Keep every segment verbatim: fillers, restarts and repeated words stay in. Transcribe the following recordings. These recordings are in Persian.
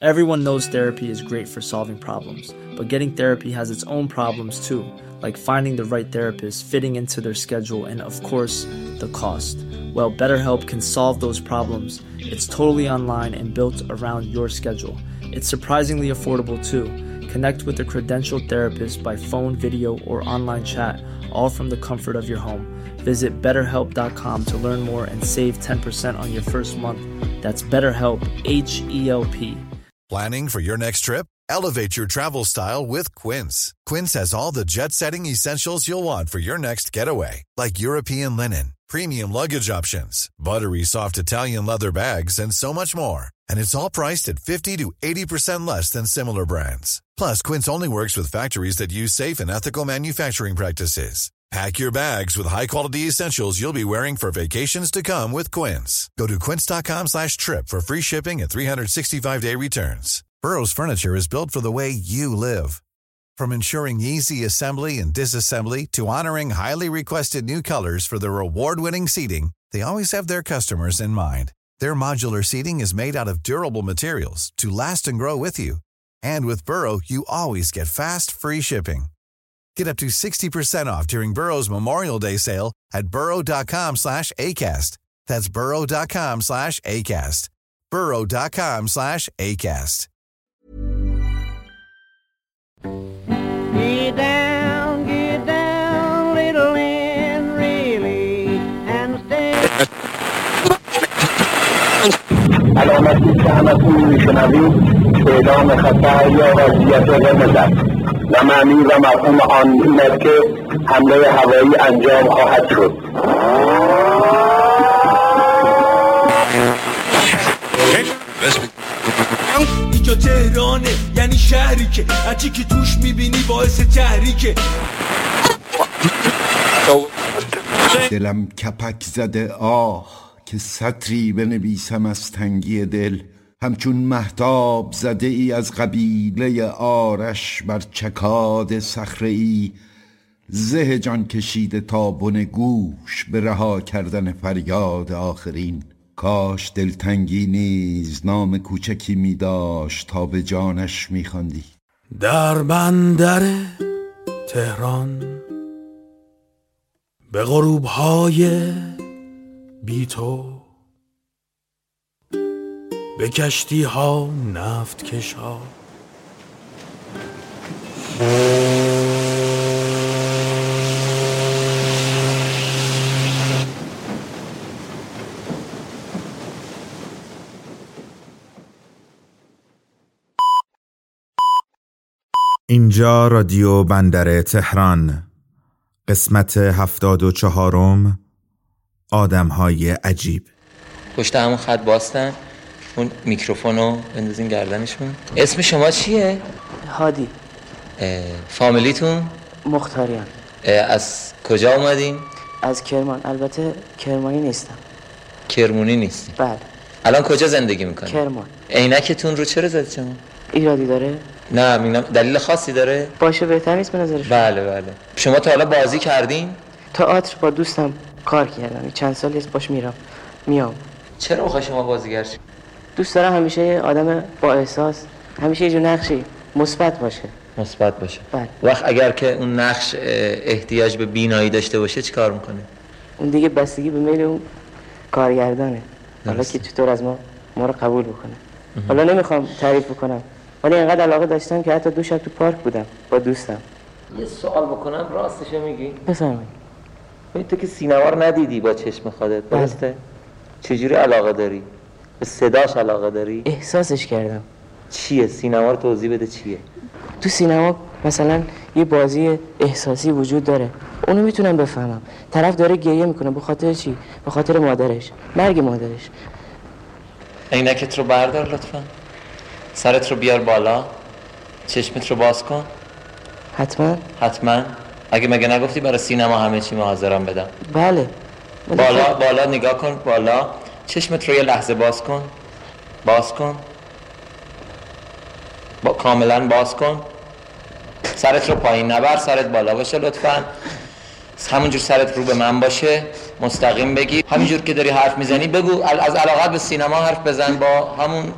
Everyone knows therapy is great for solving problems, but getting therapy has its own problems too, like finding the right therapist, fitting into their schedule, and of course, the cost. Well, BetterHelp can solve those problems. It's totally online and built around your schedule. It's surprisingly affordable too. Connect with a credentialed therapist by phone, video, or online chat, all from the comfort of your home. Visit better help dot com to learn more and save ten percent on your first month. That's BetterHelp, H E L P. Planning for your next trip? Elevate your travel style with Quince. Quince has all the jet-setting essentials you'll want for your next getaway, like European linen, premium luggage options, buttery soft Italian leather bags, and so much more. And it's all priced at fifty to eighty percent less than similar brands. Plus, Quince only works with factories that use safe and ethical manufacturing practices. Pack your bags with high-quality essentials you'll be wearing for vacations to come with Quince. Go to quince.com slash trip for free shipping and three sixty-five day returns. Burrow's furniture is built for the way you live. From ensuring easy assembly and disassembly to honoring highly requested new colors for their award-winning seating, they always have their customers in mind. Their modular seating is made out of durable materials to last and grow with you. And with Burrow, you always get fast, free shipping. Get up to sixty percent off during Burrow's Memorial Day sale at burrow.com slash ACAST. That's burrow.com slash ACAST. burrow.com slash ACAST. Get down, get down, little and really, and stay. علامتی که همتون میشنوید اعلام خطر یا وضعیت قرمز است و معنی و مفهوم آن این است که حمله هوایی انجام خواهد شد. اینجا تهرانه، یعنی شهری که هرچی که توش میبینی باعث تحریکه. دلم کپک زده آه که سطری بنویسم از تنگی دل، همچون مهتاب زده ای از قبیله آرش بر چکاد صخره ای، زه جان کشیده تا بن گوش به رها کردن فریاد آخرین. کاش دلتنگی نیز نام کوچکی می داشت تا به جانش می خواندی. در بندر تهران به غروب‌های بی تو، به کشتی ها نفت کش ها، اینجا رادیو بندر تهران، قسمت هفتاد و چهارم، آدم‌های عجیب. پشت همون خط باستن، اون میکروفونو بندازین گردنشون. اسم شما چیه؟ هادی. فامیلیتون؟ مختاریان. از کجا اومدین؟ از کرمان. البته کرمانی نیستم. کرمونی نیستی؟ بله. الان کجا زندگی میکنی؟ کرمان. عینکتون رو چرا زدید شما؟ ایرادی داره؟ نه میگم دلیل خاصی داره؟ باشه بهتر نیست به نظر شما؟ بله بله. شما تا حالا بازی کردین؟ تئاتر با دوستم کار کردم. چند سالی است باش میرم میام. چرا میخوای شما بازیگر شی؟ دوست دارم همیشه آدم با احساس، همیشه یه جور نقشی مثبت باشه. مثبت باشه. بله. وقت اگر که اون نقش احتیاج به بینایی داشته باشه چی کار میکنه؟ اون دیگه بستگی به میل اون کارگردانه. حالا که چطور از ما ما رو قبول بکنه. حالا نمیخوام تعریف بکنم، ولی اینقدر علاقه داشتم که حتی دو شب تو پارک بودم با دوستم. یه سوال بکنم راستشو میگی؟ بفرمایید. ببین تو که سینما رو ندیدی با چشم خودت، درسته؟ چجوری علاقه داری؟ به صداش علاقه داری؟ احساسش کردم. چیه؟ سینما رو توضیح بده چیه؟ تو سینما مثلا یه بازی احساسی وجود داره، اونو میتونم بفهمم. طرف داره گریه میکنه به خاطر چی؟ به خاطر مادرش، مرگ مادرش. عینکت رو بردار لطفا، سرت رو بیار بالا، چشمت رو باز کن. حتما؟ حتما. اگه مگه نگفتی برای سینما همه چی حاضرم بدم؟ بله. بالا بالا نگاه کن، بالا. چشمت رو یه لحظه باز کن، باز کن، با... کاملا باز کن. سرت رو پایین نبر، سرت بالا باشه لطفا. همونجور سرت رو به من باشه، مستقیم بگی. همینجور که داری حرف میزنی بگو، از علاقت به سینما حرف بزن با همون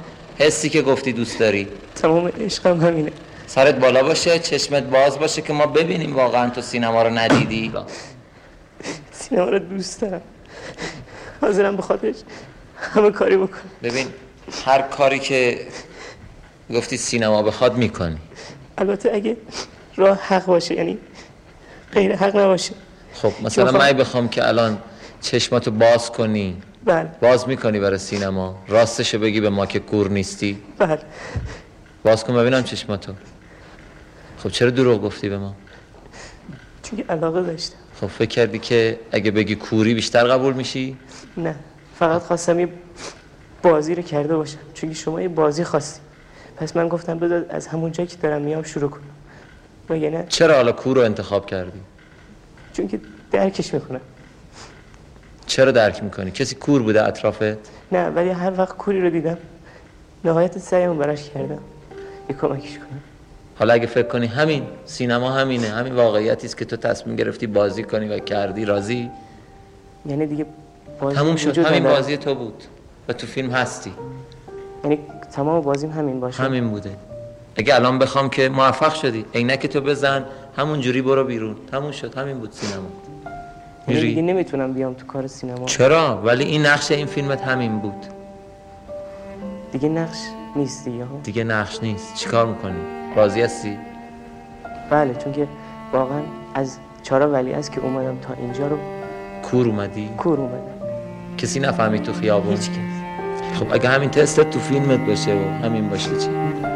حسی که گفتی دوست داری؟ تمام عشقم همینه. سرت بالا باشه، چشمت باز باشه که ما ببینیم واقعا تو سینما رو ندیدی. سینما رو دوست دارم، حاضرم به خاطرش همه کاری بکنم. ببین هر کاری که گفتی سینما بخواد میکنی، البته اگه راه حق باشه، یعنی غیر حق نباشه. خب مثلا من بخوام که الان چشماتو باز کنی، بله باز میکنی برای سینما، راستشو بگی به ما که کور نیستی؟ بله. باز کن ببینم چشماتو. خب چرا دروغ گفتی به ما؟ چون که علاقه داشتم. خب فکر کردی که اگه بگی کوری بیشتر قبول میشی؟ نه، فقط خواستم یه بازی رو کرده باشم، چون که شما یه بازی خواستی، پس من گفتم بذار از همون جایی که دارم میام شروع کنم. مگه نه؟ چرا حالا کور رو انتخاب کردی؟ چون که درکش میکنم. چرا درک میکنی؟ کسی کور بوده اطرافت؟ نه، ولی هر وقت کوری رو دیدم نهایت سعیمو براش کردم یه کمکش کنم. حالا اگه فکر کنی همین سینما همینه، همین واقعیتی است که تو تصمیم گرفتی بازی کنی و کردی، راضی؟ یعنی دیگه بازی تموم شد، همین نداره. بازی تو بود و تو فیلم هستی. یعنی تمام بازیم همین باشه؟ همین بوده. اگه الان بخوام که موفق شدی، عینک تو بزن همون جوری برو بیرون، تموم شد، همین بود سینما. یعنی دیگه نمیتونم بیام تو کار سینما. چرا؟ ولی این نقش این فیلمت همین بود. دیگه نقش نیست دیگه. دیگه نقش نیست. چیکار میکنی؟ راضی هستی؟ بله، چون که واقعا از چارا ولی از که اومدم تا اینجا رو کور اومدی؟ کور اومدم. کسی نفهمید تو خیابون؟ هیچ کس. خب اگه همین تستت تو فیلمت باشه و همین باشه چی؟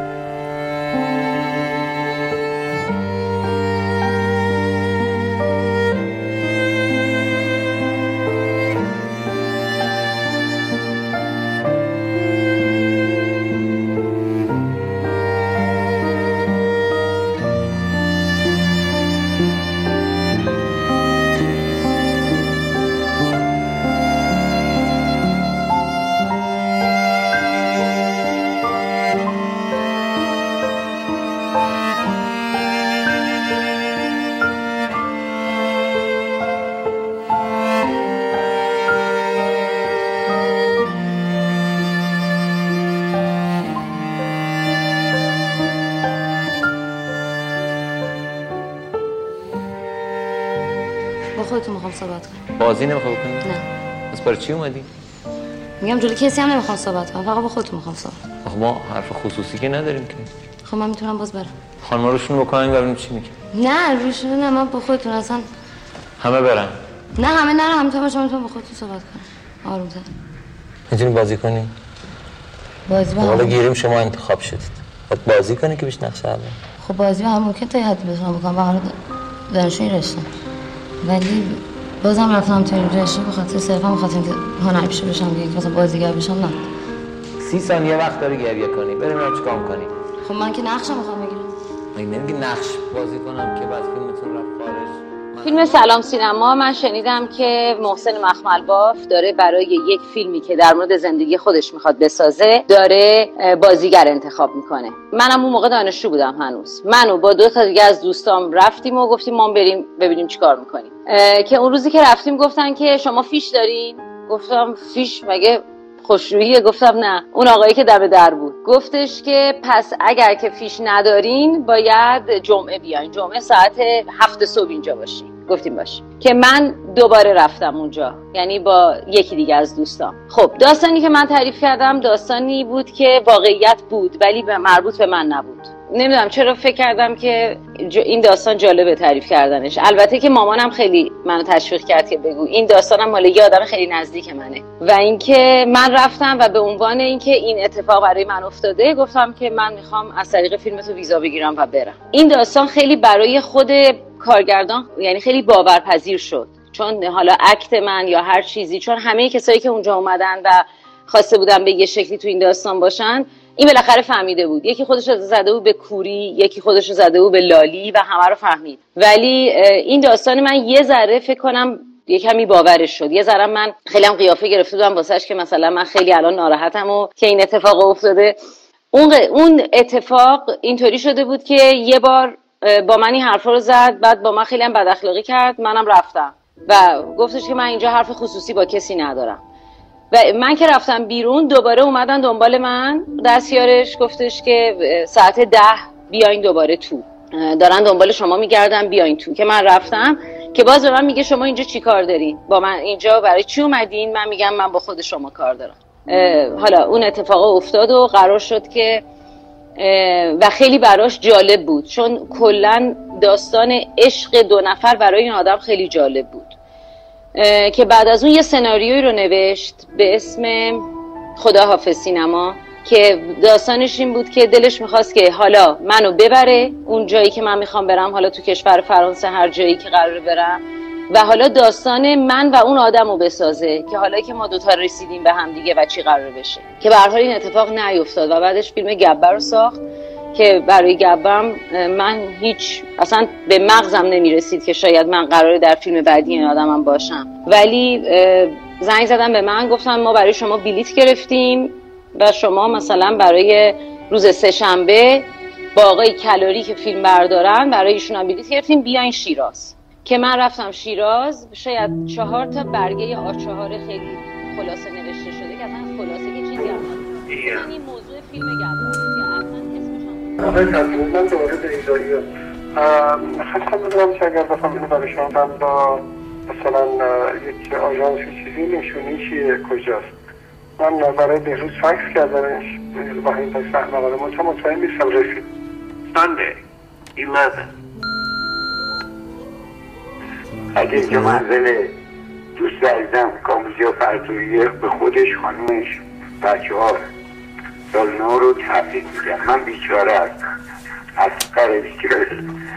خودتون میخوام صحبت کنم. بازی نمیخوای بکنی؟ نه. پس برای چی اومدی؟ میگم جلوی کسی هم نمیخوام صحبت کنم، فقط با خودتون میخوام صحبت. آخه ما حرف خصوصی که نداریم که. خب من میتونم باز برم. خانم‌ها روشون بکنیم ببینیم چی میگه. نه روشون نه، من با خودتون اصلا. همه برن. نه همه نرم، همه تا باشم میتونم با خودتون صحبت کنم. آروم‌تر. میتونی بازی کنی؟ بازی با حالا گیریم شما انتخاب شدید. باید بازی کنی که بیش نقشه اول. خب بازی با هم ممکن تا یه حدی بتونم بکنم، بهار دانشجویی رشتم. ولی بازم رفتم تو این رشته به خاطر صرفا به خاطر اینکه هنرپیشه بشم، دیگه مثلا بازیگر بشم نه. سی ثانیه وقت داری گریه کنی. بریم ببینم چیکار می‌کنی. خب من که نقشم می‌خوام بگیرم. من نمیگی نقش بازی کنم که بعد فیلمتون رفت خارج. فیلم سلام سینما من شنیدم که محسن مخملباف داره برای یک فیلمی که در مورد زندگی خودش میخواد بسازه داره بازیگر انتخاب میکنه. منم اون موقع دانشجو بودم هنوز. منو با دو تا دیگه از دوستام رفتیم و گفتیم ما بریم ببینیم چیکار میکنیم. که اون روزی که رفتیم گفتن که شما فیش دارین؟ گفتم فیش مگه خوشروییه؟ گفتم نه. اون آقایی که دم در بود گفتش که پس اگر که فیش ندارین باید جمعه بیاین، جمعه ساعت هفت صبح اینجا باشین. گفتیم باشه. که من دوباره رفتم اونجا، یعنی با یکی دیگه از دوستام. خب داستانی که من تعریف کردم داستانی بود که واقعیت بود ولی به مربوط به من نبود. نمیدونم چرا فکر کردم که این داستان جالبه تعریف کردنش. البته که مامانم خیلی منو تشویق کرد که بگو این داستانم مال یه آدم خیلی نزدیک منه و اینکه من رفتم و به عنوان اینکه این اتفاق برای من افتاده گفتم که من میخوام از طریق فیلمتو ویزا بگیرم و برم. این داستان خیلی برای خود کارگردان یعنی خیلی باورپذیر شد، چون حالا اکت من یا هر چیزی، چون همه کسایی که اونجا اومدن و خواسته بودن به یه شکلی تو این داستان باشن این بالاخره فهمیده بود. یکی خودش رو زده بود به کوری، یکی خودش رو زده بود به لالی و همه رو فهمید. ولی این داستان من یه ذره فکر کنم یه کمی باورش شد. یه ذره من خیلی هم قیافه گرفته بودم واسش که مثلا من خیلی الان ناراحتم و که این اتفاق افتاده. اون اون اتفاق اینطوری شده بود که یه بار با من این حرفا رو زد، بعد با من خیلی هم بد اخلاقی کرد، منم رفتم و گفتش که من اینجا حرف خصوصی با کسی ندارم. و من که رفتم بیرون دوباره اومدن دنبال من، دستیارش گفتش که ساعت ده بیاین دوباره تو، دارن دنبال شما میگردن بیاین تو. که من رفتم که باز به من میگه شما اینجا چی کار دارین؟ با من اینجا برای چی اومدین؟ من میگم من با خود شما کار دارم. حالا اون اتفاق افتاد و قرار شد که و خیلی براش جالب بود، چون کلا داستان عشق دو نفر برای این آدم خیلی جالب بود، که بعد از اون یه سناریویی رو نوشت به اسم خداحافظ سینما، که داستانش این بود که دلش میخواست که حالا منو ببره اون جایی که من میخوام برم، حالا تو کشور فرانسه هر جایی که قراره برم، و حالا داستان من و اون آدم رو بسازه که حالا که ما دوتا رسیدیم به هم دیگه و چی قراره بشه. که به هر حال این اتفاق نیفتاد و بعدش فیلم گبر رو ساخت که برای گبرم من هیچ اصلا به مغزم نمیرسید که شاید من قراره در فیلم بعدی این آدمم باشم، ولی زنگ زدن به من گفتن ما برای شما بلیت گرفتیم و شما مثلا برای روز سه شنبه با آقای کلاری که فیلم بردارن برای ایشون هم بلیت گرفتیم بیاین شیراز. که من رفتم شیراز، شاید چهار تا برگه آ چهار خیلی خلاصه نوشته شده که اصلا خلاصه که چیزی هم هست. این موضوع فیلم گبر که اصلا اسمش هم آقای کلاری من دوباره به ایداری خواستم بدونم که اگر بخوام اینو برای شما من با مثلا یک آژانس چیزی نشونی چیه کجاست؟ من برای بهروز فکس کردمش با این فکس مقاله منطقه مطمئن نیستم رسید. Sunday, eleven. اگه اینجا منزل دوست عزیزم کاموزیا فرطوریه به خودش خانومش بچه ها سال نو رو تبریک میگم. من بیچاره هستم، از قره بیچاره.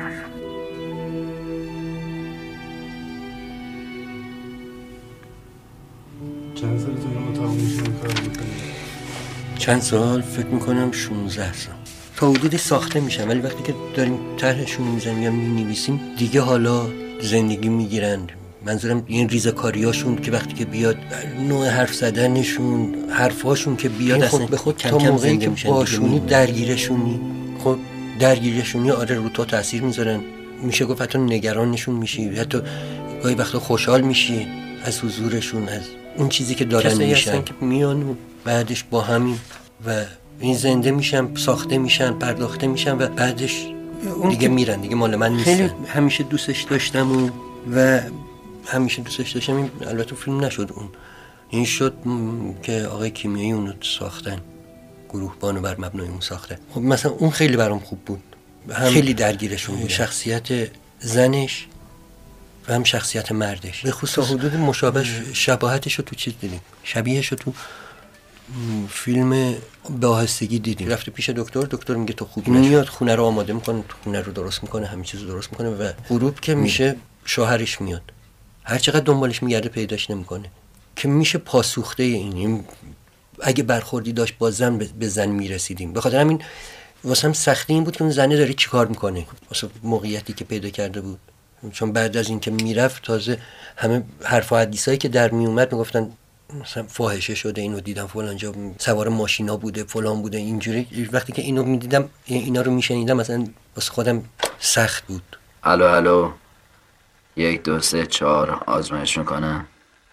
چند سال تو رو تمام میشه این کار بکنی؟ چند سال؟ فکر میکنم شونزده سال. تا حدودی ساخته میشم، ولی وقتی که داریم طرحشون میزنیم یا مینویسیم دیگه حالا زندگی میگیرن. منظورم این ریزکاریاشون که وقتی که بیاد نوع حرف زدنشون، حرفاشون که بیاد اصلا به خود کم کم زنده میشن. باشونی درگیرشونی، خب درگیرشونی آره رو تو تاثیر میذارن. میشه گفت حتی نگرانشون میشی، حتی گاهی وقتا خوشحال میشی از حضورشون، از اون چیزی که دارن میشن که میان و بعدش با همین و این زنده میشن، ساخته میشن، پرداخته میشن و بعدش دیگه میرن، دیگه مال من نیستن. خیلی همیشه دوستش داشتم و, و همیشه دوستش داشتم. این البته فیلم نشد، اون این شد که آقای کیمیایی اونو ساختن، گروه بانو بر مبنای اون ساخته. خب مثلا اون خیلی برام خوب بود، هم خیلی درگیرشون بودم، شخصیت زنش و هم شخصیت مردش به خصوص حدود مشابه شباهتش رو تو چیز دیدیم، شبیهش رو تو فیلم به آهستگی دیدیم. رفته پیش دکتر، دکتر میگه تو خوب نشد، میاد خونه رو آماده میکنه، خونه رو درست میکنه، همه چیز رو درست میکنه و غروب که میشه شوهرش میاد، هر چقدر دنبالش میگرده پیداش نمیکنه، که میشه پاسوخته این, این اگه برخوردی داشت با زن به زن میرسیدیم. به خاطر همین واسم سختی این بود که اون زنه داره چیکار میکنه واسه موقعیتی که پیدا کرده بود، چون بعد از این که میرفت تازه همه حرف و حدیثایی که در میومد میگفتن مثلا فاحشه شده، اینو دیدم فلان جا سوار ماشینا بوده، فلان بوده، اینجوری. وقتی که اینو میدیدم، اینا رو میشنیدم، مثلا واسه خودم سخت بود. الو الو یک دو سه چهار آزمایش میکنم.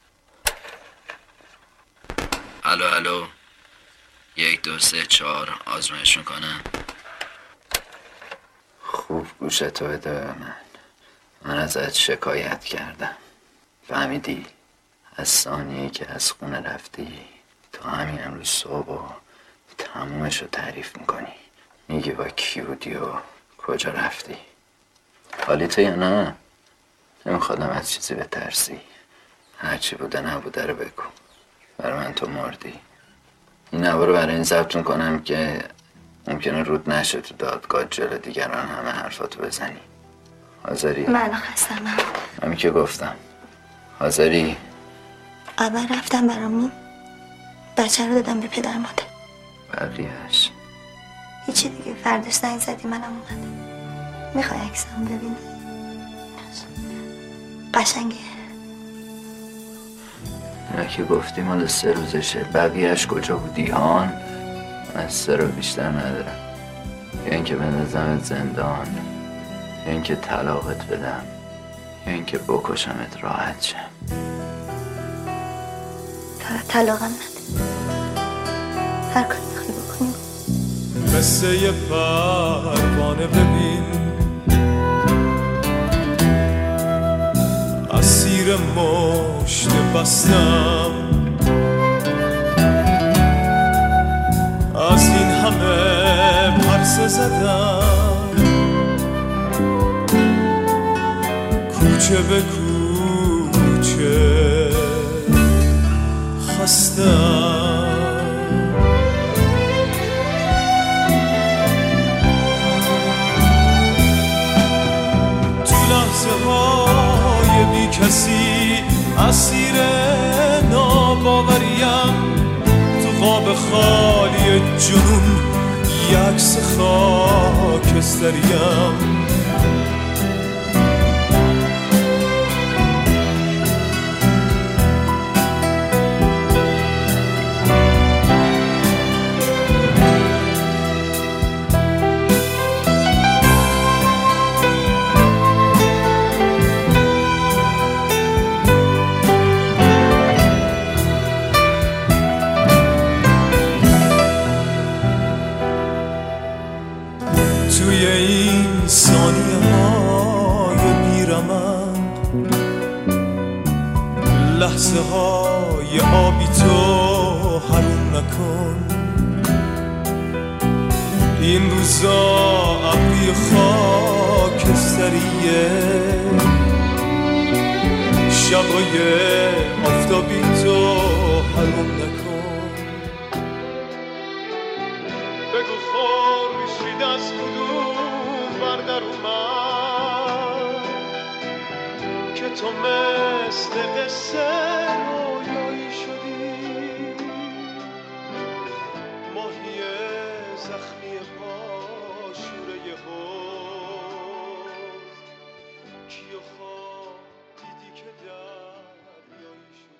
الو الو یک دو سه چهار آزمایش میکنم. خوب گوشتو بده به من. من ازت شکایت کردم، فهمیدی؟ از ثانیه‌ای که از خونه رفتی تا همین امروز صبح و تمومش رو تعریف میکنی، میگی با کی بودی و کجا رفتی. حالیته یا نه؟ نمیخوادم از چیزی بترسی، هرچی بوده نبوده رو بگو. برای من تو مردی. این نوار رو برای این ضبط میکنم که ممکنه رود نشه تو دادگاه جلو دیگران همه حرفاتو بزنی. حاضری؟ من خستم. همین که گفتم. حاضری؟ اول رفتم برامون بچه رو دادم به پدر مادر، بقیهش هیچی دیگه. فرداش زنگ زدی منم اومدم. میخوای عکسمو ببینی؟ قشنگه. اینا که گفتی مال سه روزشه، بقیهش کجا بودی هان؟ من سه رو بیشتر ندارم. یا اینکه بندازمت زندان، یا اینکه طلاقت بدم، یا اینکه بکشمت راحت شم. فقط طلاقم نده. هر کاری میخوای بکنیم. قصه یه پروانه ببین، اسیر مشت بستم، از این همه پرسه زدم، کوچه به کوچه خستم. تو لحظه های بی کسی اسیر ناباوریم، تو خواب خالی جنون یکس خاکستریم. توی این ثانیه های بیرمند، لحظه های آبی تو حروم نکن. این روزا ابری خاکستریه، شبای آفتابی تو حروم نکن. بگو خورشید از کدوم بردر اومد که تو مثل قصه رویایی شدی. ماهی زخمی پاشوره حوض، کیو خواب دیدی که دریایی شدی.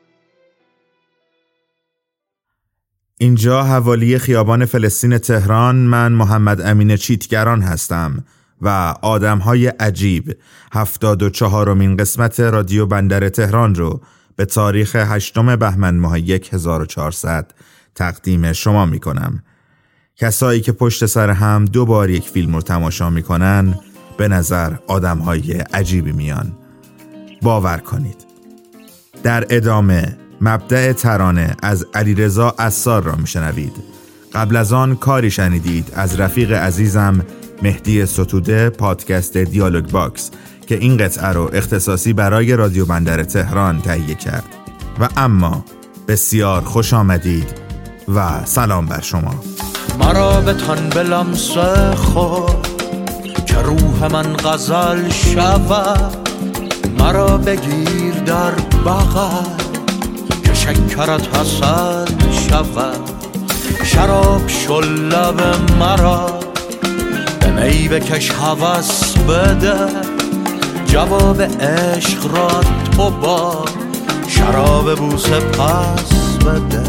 اینجا حوالی خیابان فلسطین تهران، من محمد امین چیتگران هستم و آدمهای عجیب هفتاد و چهارمین قسمت رادیو بندر تهران رو به تاریخ هشتم بهمن ماه هزار و چهارصد تقدیم شما می کنم. کسایی که پشت سر هم دو بار یک فیلم رو تماشا می کنن به نظر آدمهای عجیبی میان. باور کنید. در ادامه مبدأ ترانه از علیرضا عصار را میشنوید. قبل از آن کاری شنیدید از رفیق عزیزم مهدی ستوده، پادکست دیالوگ باکس، که این قطعه رو اختصاصی برای رادیو بندر تهران تهیه کرد. و اما بسیار خوش آمدید و سلام بر شما. مرا به تن به لمس خود که روح من غزل شود، مرا بگیر در بغل که شکرت حسن شود. شراب شل لب مرا به می بکش هوس بده، جواب عشق را تو با شراب بوسه پس بده.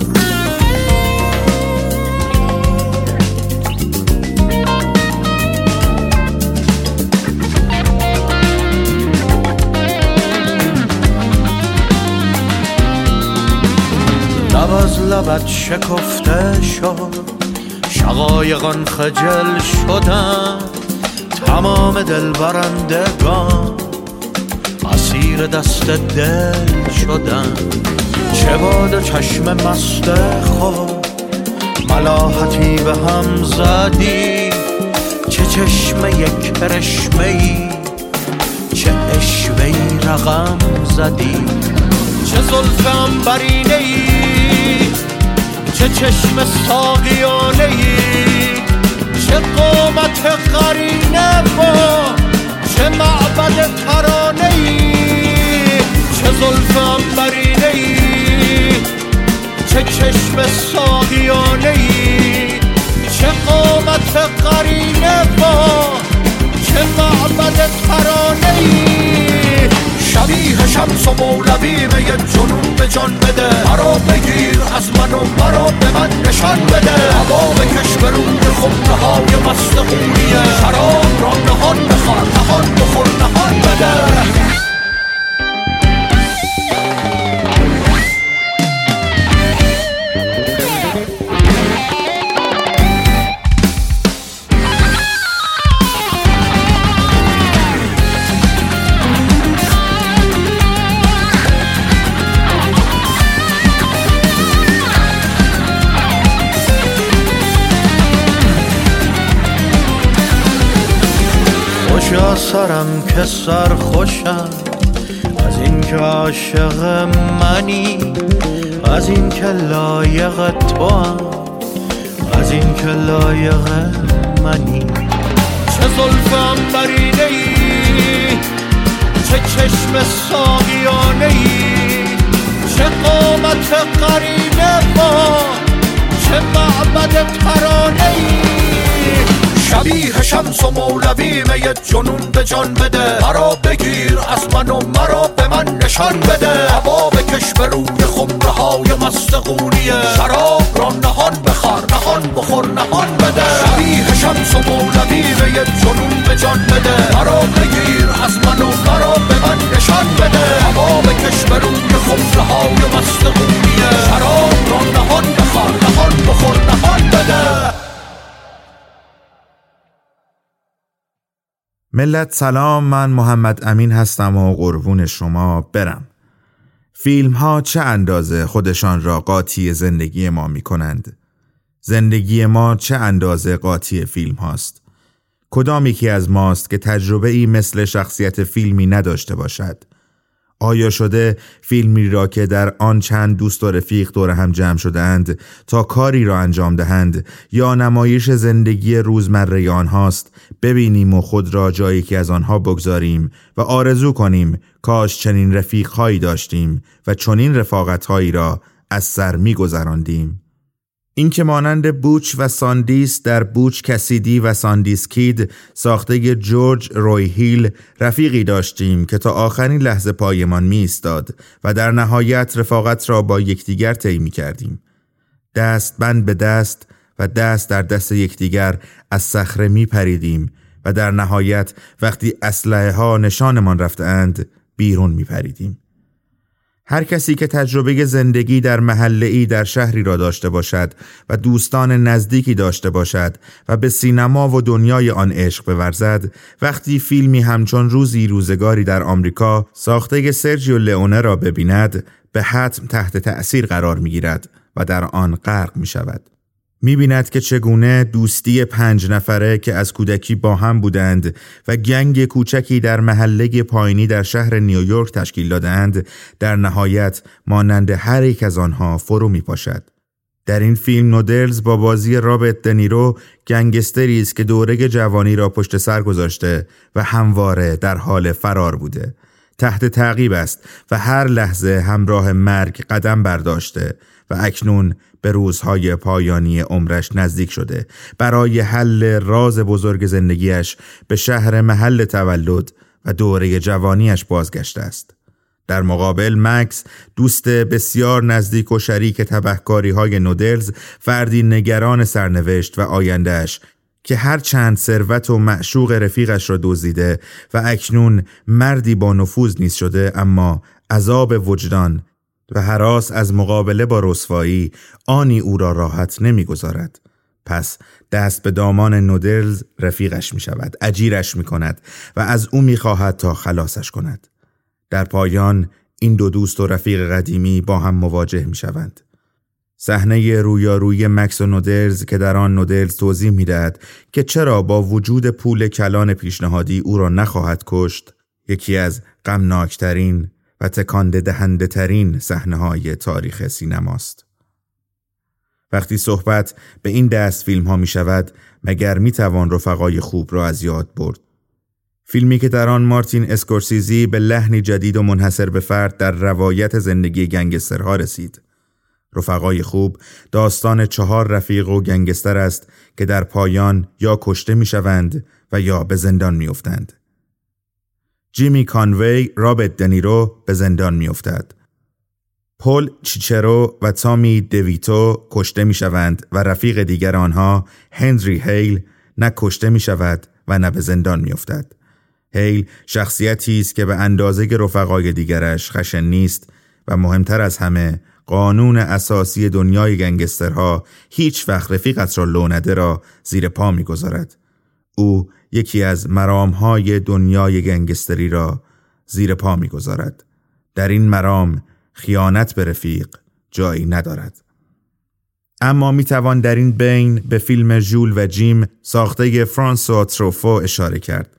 لب از لبت شکفته شد، شقایقان خجل شدن، تمام دل برندگان اسیر دست دل شدن. چه باد و چشم مست خود ملاحتی به هم زدی، چه چشم یک کرشمه ای، چه اشوه ای رقم زدی. چه زلف عنبرینه ای، چه چشم ساقیانه ای، چه قامت قرینه و چه معبد ترانه ای. چه زلف عنبرینه ای، چه چشم ساقیانه ای، چه قامت قرینه و چه معبد ترانه ای. شبیه شمس و مولوی به یه جنون به جان بده، مرا بگیر از من و مرا به من نشان بده. هوا بکش به روی خمره های مست خوریه، شراب را نهان بخوار نهان بخور نهان بده. یا سرم که سر خوشم از این که عاشق منی، از این که لایق تو هم، از این که لایق منی. چه زلفم برینه ای، چه چشم ساقیانه ای، چه قامت قرینه با، چه معبد ترانه ای. شبیه شمس و مولوی می جنون به جان بده، مرا بگیر از من و مرا به من نشان بده. هوا بکش به روی خمره های مستقونیه، شراب را نهان بخور نهان بخور نهان بده. شبیه شمس و مولوی می جنون به جان بده، مرا بگیر از من و مرا به من نشان بده. هوا بکش به روی خمره های مستقونیه، شراب را نهان بخور نهان بخور نهان بده. ملت سلام، من محمد امین هستم و قربون شما برم. فیلم ها چه اندازه خودشان را قاطی زندگی ما می کنند؟ زندگی ما چه اندازه قاطی فیلم هاست؟ کدام یکی از ماست که تجربه ای مثل شخصیت فیلمی نداشته باشد؟ آیا شده فیلمی را که در آن چند دوست و رفیق دور هم جمع شدند تا کاری را انجام دهند یا نمایش زندگی روزمره آنهاست ببینیم و خود را جایی که از آنها بگذاریم و آرزو کنیم کاش چنین رفیق‌هایی داشتیم و چنین رفاقت‌هایی را از سر می‌گذراندیم؟ این که مانند بوچ و ساندیس در بوچ کسیدی و ساندیس کید ساخته جورج روی هیل رفیقی داشتیم که تا آخرین لحظه پایمان می ایستاد و در نهایت رفاقت را با یکدیگر طی می کردیم. دست بند به دست و دست در دست یکدیگر از صخره می پریدیم و در نهایت وقتی اسلحه ها نشانمان رفتند بیرون می پریدیم. هر کسی که تجربه زندگی در محله‌ای در شهری را داشته باشد و دوستان نزدیکی داشته باشد و به سینما و دنیای آن عشق بورزد، وقتی فیلمی همچون روزی روزگاری در آمریکا ساخته سرجیو لئونه را ببیند، به حتم تحت تأثیر قرار می‌گیرد و در آن غرق می‌شود. می‌بیند که چگونه دوستی پنج نفره که از کودکی با هم بودند و گنگ کوچکی در محله پایینی در شهر نیویورک تشکیل دادند در نهایت مانند هر یک از آنها فرو می‌پاشد. در این فیلم نودلز با بازی رابرت دنیرو گنگستری است که دوره جوانی را پشت سر گذاشته و همواره در حال فرار بوده. تحت تعقیب است و هر لحظه همراه مرگ قدم برداشته و اکنون به روزهای پایانی عمرش نزدیک شده. برای حل راز بزرگ زندگیش به شهر محل تولد و دوره جوانیش بازگشته است. در مقابل مکس، دوست بسیار نزدیک و شریک تبهکاری‌های نودلز، فردی نگران سرنوشت و آیندهش که هر چند ثروت و معشوق رفیقش را دزدیده و اکنون مردی با نفوذ نیز شده، اما عذاب وجدان و هراس از مقابله با رسوایی آنی او را راحت نمی‌گذارد. پس دست به دامان نودلز رفیقش می شود، اجیرش می کند و از او می خواهد تا خلاصش کند. در پایان این دو دوست و رفیق قدیمی با هم مواجه می شوند. صحنه رویارویی مکس و نودلز که در آن نودلز توضیح می دهد که چرا با وجود پول کلان پیشنهادی او را نخواهد کشت، یکی از غمناکترین و تکانده دهنده ترین صحنه های تاریخ سینماست. وقتی صحبت به این دست فیلم ها می شود، مگر می توان رفقای خوب را از یاد برد؟ فیلمی که در آن مارتین اسکورسیزی به لحنی جدید و منحصر به فرد در روایت زندگی گنگسترها رسید. رفقای خوب داستان چهار رفیق و گنگستر است که در پایان یا کشته می شوند و یا به زندان می افتند. جیمی کانوی، رابرت دنیرو به زندان می افتد. پول چیچرو و تامی دویتو کشته می شوند و رفیق دیگر آنها هنری هیل نه کشته می شود و نه به زندان می افتد. هیل شخصیتی است که به اندازه رفقای دیگرش خشن نیست و مهمتر از همه قانون اساسی دنیای گنگسترها هیچ وقت رفیقت را لو نده را زیر پا می گذارد. او یکی از مرامهای دنیای گنگستری را زیر پا می گذارد. در این مرام خیانت به رفیق جایی ندارد. اما می توان در این بین به فیلم ژول و جیم ساخته فرانسوا تروفو اشاره کرد.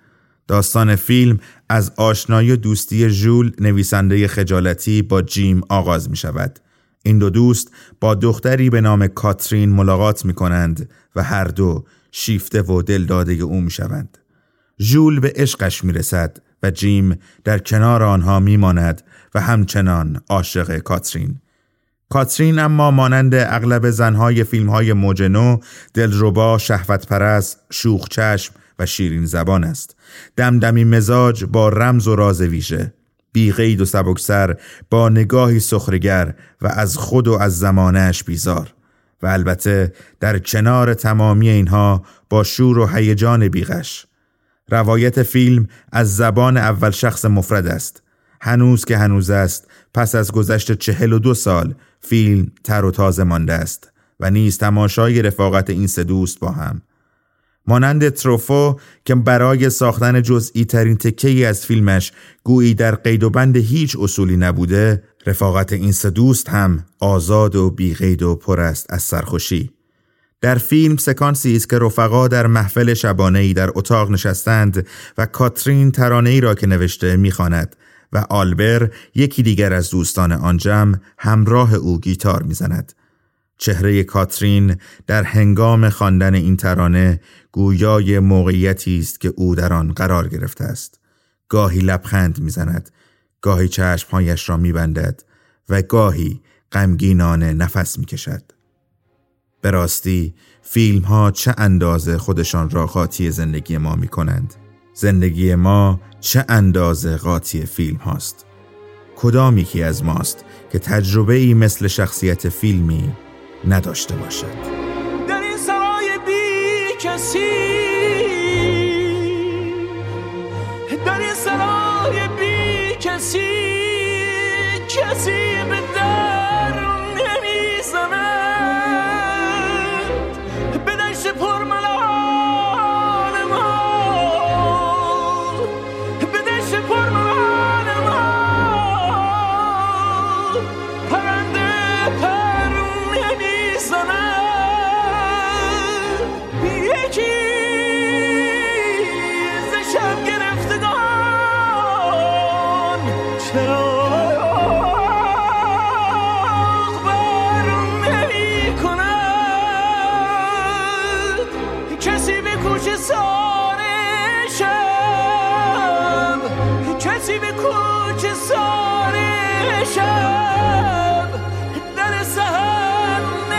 داستان فیلم از آشنایی و دوستی ژول نویسنده خجالتی با جیم آغاز می شود. این دو دوست با دختری به نام کاترین ملاقات می کنند و هر دو شیفته و دلداده او می شوند. ژول به عشقش می رسد و جیم در کنار آنها می ماند و همچنان عاشق کاترین. کاترین اما مانند اغلب زنهای فیلمهای موج نو دلربا، شهوت پرست، شوخ چشم و شیرین زبان است. دمدمی مزاج با رمز و راز ویژه، بی قید و سبکسر با نگاهی سخرگر و از خود و از زمانش بیزار. و البته در کنار تمامی اینها با شور و هیجان بیغش. روایت فیلم از زبان اول شخص مفرد است. هنوز که هنوز است، پس از گذشت چهل و دو سال فیلم تر و تازه مانده است و نیز تماشای رفاقت این سه دوست با هم. مانند تروفو که برای ساختن جزئی ترین تکه‌ای از فیلمش گویی در قید و بند هیچ اصولی نبوده، رفاقت این سه دوست هم آزاد و بی قید و پر است از سرخوشی. در فیلم سکانسی است که رفقا در محفل شبانه‌ای در اتاق نشستند و کاترین ترانه‌ای را که نوشته می‌خواند و آلبر یکی دیگر از دوستان آن جمع همراه او گیتار می‌زند. چهره کاترین در هنگام خواندن این ترانه گویای موقعیتی است که او در آن قرار گرفته است. گاهی لبخند می‌زند، گاهی چشمهایش را می‌بندد و گاهی غمگینانه نفس می‌کشد. به راستی فیلم ها چه اندازه خودشان را قاطی زندگی ما می کنند. زندگی ما چه اندازه قاطی فیلم هاست. کدام یکی از ماست که تجربه ای مثل شخصیت فیلمی نداشته باشد؟ در این سرای بی کسی، در این سرای بی کسی، کسی به در نمیزند. پر ملال ما، به دشت پر ملال ما، پرنده پر نمیزند. یکی ز شب گرفتگان چراغ بر نمی کند. کسی به کوچه سار شب، کسی به کوچه سار شب در سحر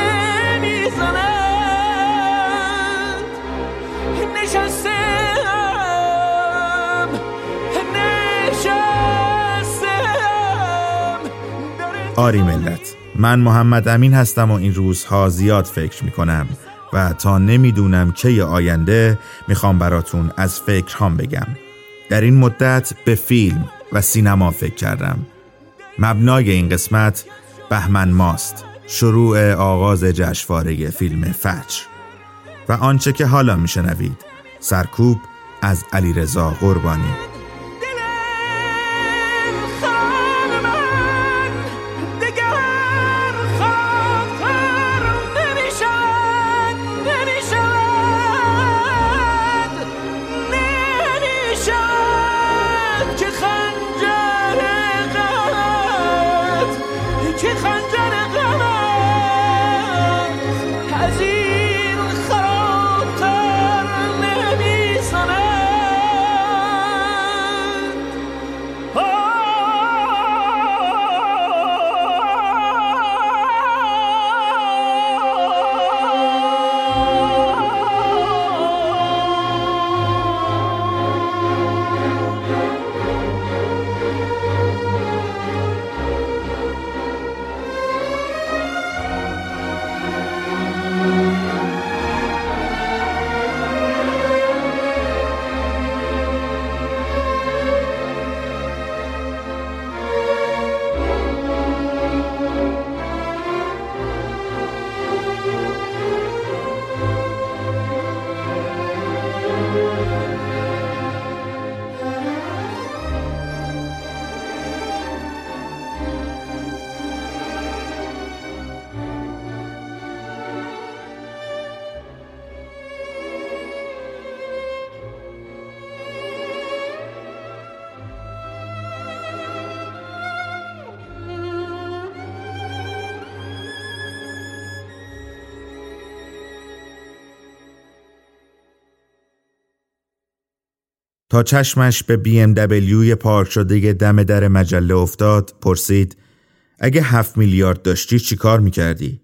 نمیزند. نشستم نشستم آری ملت، من محمد امین هستم و این روزها زیاد فکر میکنم و تا نمیدونم کی آینده میخوام براتون از فکرهام بگم. در این مدت به فیلم و سینما فکر کردم. مبنای این قسمت بهمن ماست، شروع آغاز جشنواره فیلم فجر و آنچه که حالا میشنوید سرکوب از علیرضا قربانی. تا چشمش به بی ام دبلیوی پارک شده دم در مجله افتاد پرسید اگه هفت میلیارد داشتی چی کار میکردی؟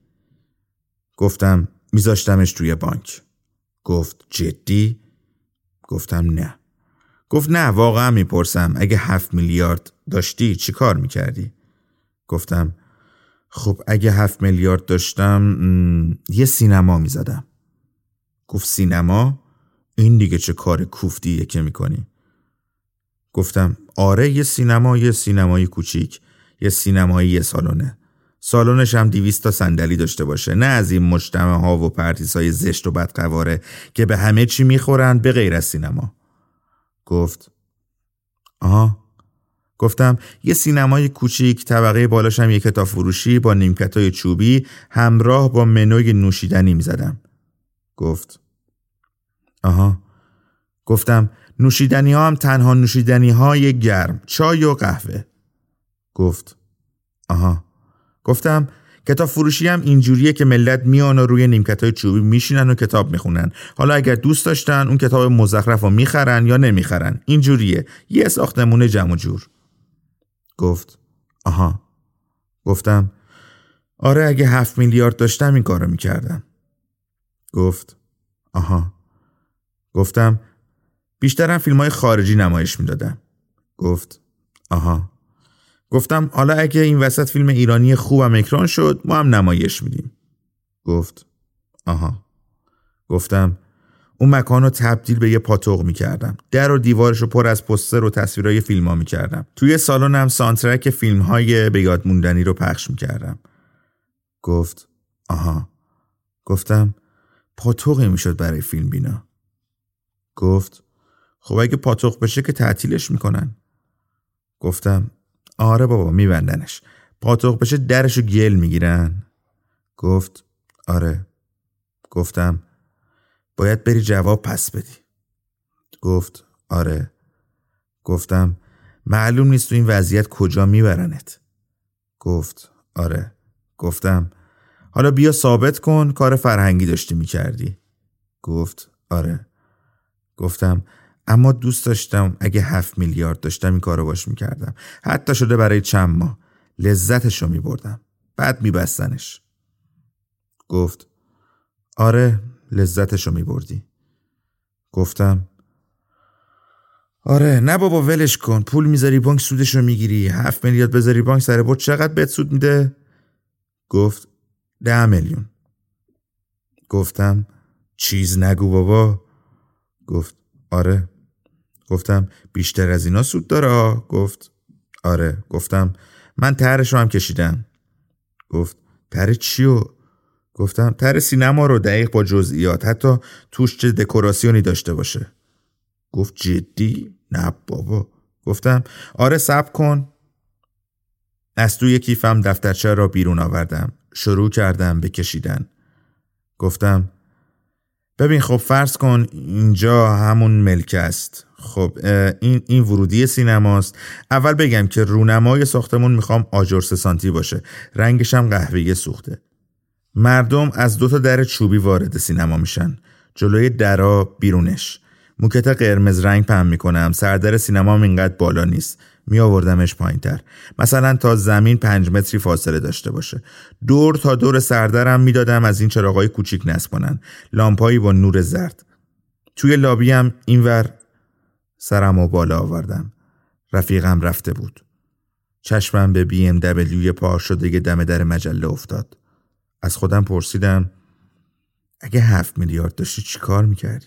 گفتم میذاشتمش توی بانک. گفت جدی؟ گفتم نه. گفت نه واقعا میپرسم اگه هفت میلیارد داشتی چی کار میکردی؟ گفتم خب اگه هفت میلیارد داشتم م... یه سینما میزدم. گفت سینما؟ این دیگه چه کار کوفتیه که میکنی؟ گفتم آره یه سینما، یه سینمایی کوچیک، یه سینمایی یه سالونه. سالونش هم دویست تا صندلی داشته باشه، نه از این مجتمع ها و پرتیسای زشت و بدقواره که به همه چی میخورن به غیر از سینما. گفت آها. گفتم یه سینمای کوچیک، طبقه بالاش هم یه کتاب فروشی با نیمکتای چوبی همراه با منوی نوشیدنی میزدم. گفت آها. گفتم نوشیدنی ها هم تنها نوشیدنی های گرم، چای و قهوه. گفت آها. گفتم کتاب فروشی هم اینجوریه که ملت میان و روی نیمکتای چوبی میشینن و کتاب میخونن. حالا اگر دوست داشتن اون کتاب مزخرف رو میخرن یا نمیخرن. اینجوریه، یه ساختمون جمع و جور. گفت آها. گفتم آره اگه هفت میلیارد داشتم این کارو میکردم. گفت آها. گفتم بیشترم فیلم‌های خارجی نمایش میدادم. گفت آها. گفتم حالا اگه این وسط فیلم ایرانی خوبم اکران شد ما هم نمایش میدیم. گفت آها. گفتم اون مکانو تبدیل به یه پاتوق میکردم، در و دیوارشو پر از پوستر و تصویرای فیلم‌ها میکردم. توی سالنم سانترک فیلم‌های به یاد موندنی رو پخش میکردم. گفت آها. گفتم پاتوقی میشد برای فیلم بینا. گفت خب اگه پاتوق بشه که تعطیلش میکنن. گفتم آره بابا میبندنش. پاتوق بشه درشو گل میگیرن. گفت آره. گفتم باید بری جواب پس بدی. گفت آره. گفتم معلوم نیست تو این وضعیت کجا میبرنت. گفت آره. گفتم حالا بیا ثابت کن کار فرهنگی داشتی میکردی. گفت آره. گفتم اما دوست داشتم اگه هفت میلیارد داشتم این کارو باش میکردم، حتی شده برای چند ماه، لذتشو میبردم، بعد میبستنش. گفت آره لذتشو میبردی. گفتم آره نه بابا ولش کن، پول میذاری بانک سودشو میگیری، هفت میلیارد بذاری بانک سر برد چقدر بهت سود میده؟ گفت ده میلیون. گفتم چیز نگو بابا. گفت آره. گفتم بیشتر از اینا سود داره؟ گفت آره. گفتم من طرحشو هم کشیدم. گفت طرح چیو؟ گفتم طرح سینما رو دقیق با جزئیات، حتی توش چه دکوراسیونی داشته باشه. گفت جدی؟ نه بابا. گفتم آره صبر کن. از توی کیفم دفترچه را بیرون آوردم، شروع کردم به کشیدن. گفتم ببین خب فرض کن اینجا همون ملک است. خب این این ورودی سینماست. اول بگم که رونمای ساختمون میخوام آجر سه سانتی باشه، رنگش هم قهوه‌ای سوخته. مردم از دو تا در چوبی وارد سینما میشن، جلوی درا بیرونش. موکت قرمز رنگ پهن میکنم، سردر سینما هم اینقدر بالا نیست، می آوردمش پایین تر، مثلا تا زمین پنج متری فاصله داشته باشه. دور تا دور سردرم میدادم از این چراغای کوچیک نصب کنن، لامپایی با نور زرد. توی لابی هم اینور سرمو بالا آوردم. رفیقم رفته بود. چشمم به بی ام دبلیو پارک شده دم در مجله افتاد. از خودم پرسیدم اگه هفت میلیارد داشتی چی کار میکردی؟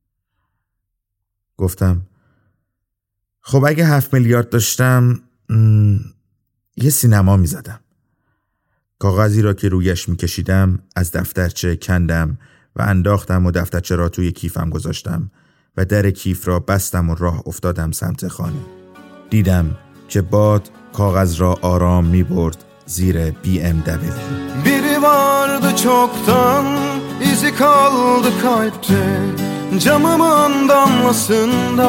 گفتم خب اگه هفت میلیارد داشتم م... یه سینما میزدم. کاغذی را که رویش میکشیدم از دفترچه کندم و انداختم و دفترچه را توی کیفم گذاشتم و در کیف را bastم و راه افتادم سمت خانه. دیدم که باد کاغذ را آرام میبرد زیر بی ام دبلیو. Biri vardı çoktan, izi kaldı kalpte, camımın damlasında.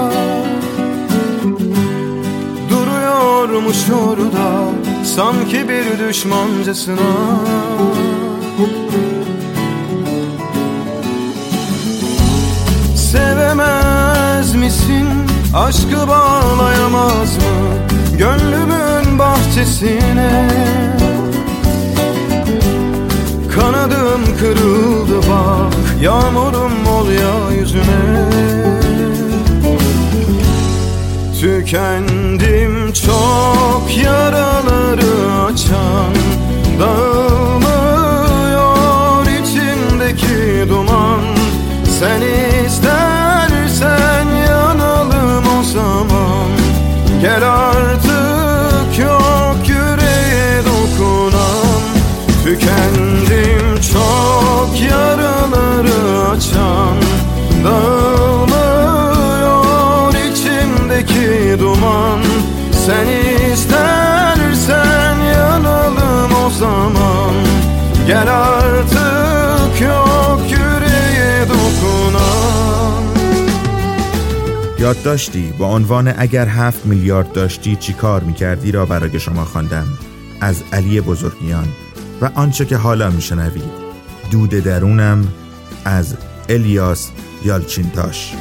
Duruyormuş orada, sanki bir düşmancasına. Sevemez misin Aşkı bağlayamaz mı gönlümün bahçesine? Kanadım kırıldı bak, yağmurum ol ya yüzüme. Tükendim çok, yaraları açan dağılmıyor içimdeki duman. Sen istersen yanalım o zaman. Gel artık, yok yüreğe dokunan. Tükendim çok, yaraları açan dağılmıyor içimdeki duman. Sen istersen yanalım o zaman. Gel artık, yok yüreğe dokunan. یادداشتی با عنوان اگر هفت میلیارد داشتی چی کار میکردی را برای شما خواندم از علی بزرگیان. و آنچه که حالا میشنوید دود درونم از الیاس یالچینتاش.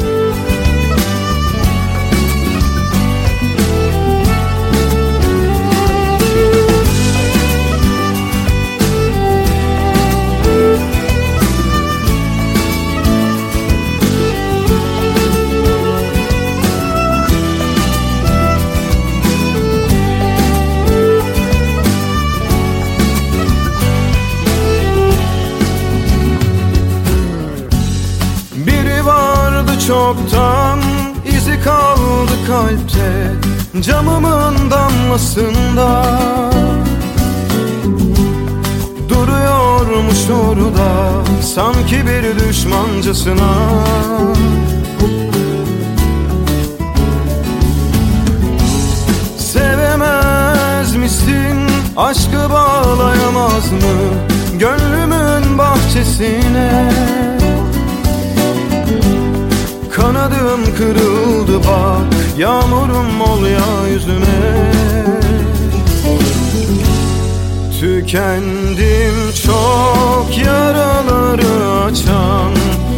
Çoktan izi kaldı kalpte, camımın damlasında. Duruyormuş orada sanki bir düşmancasına. Sevemez misin, aşkı bağlayamaz mı gönlümün bahçesine? Kanadım kırıldı bak, yağmurum ol ya yüzüme. Tükendim çok, yaraları açan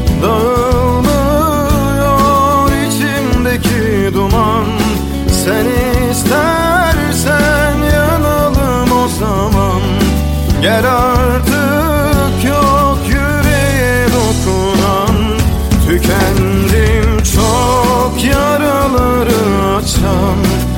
dağılmıyor içimdeki duman. Sen istersen yanalım o zaman. Gel artık, yok yüreğe dokunan. Tükendim çok, yaraları açan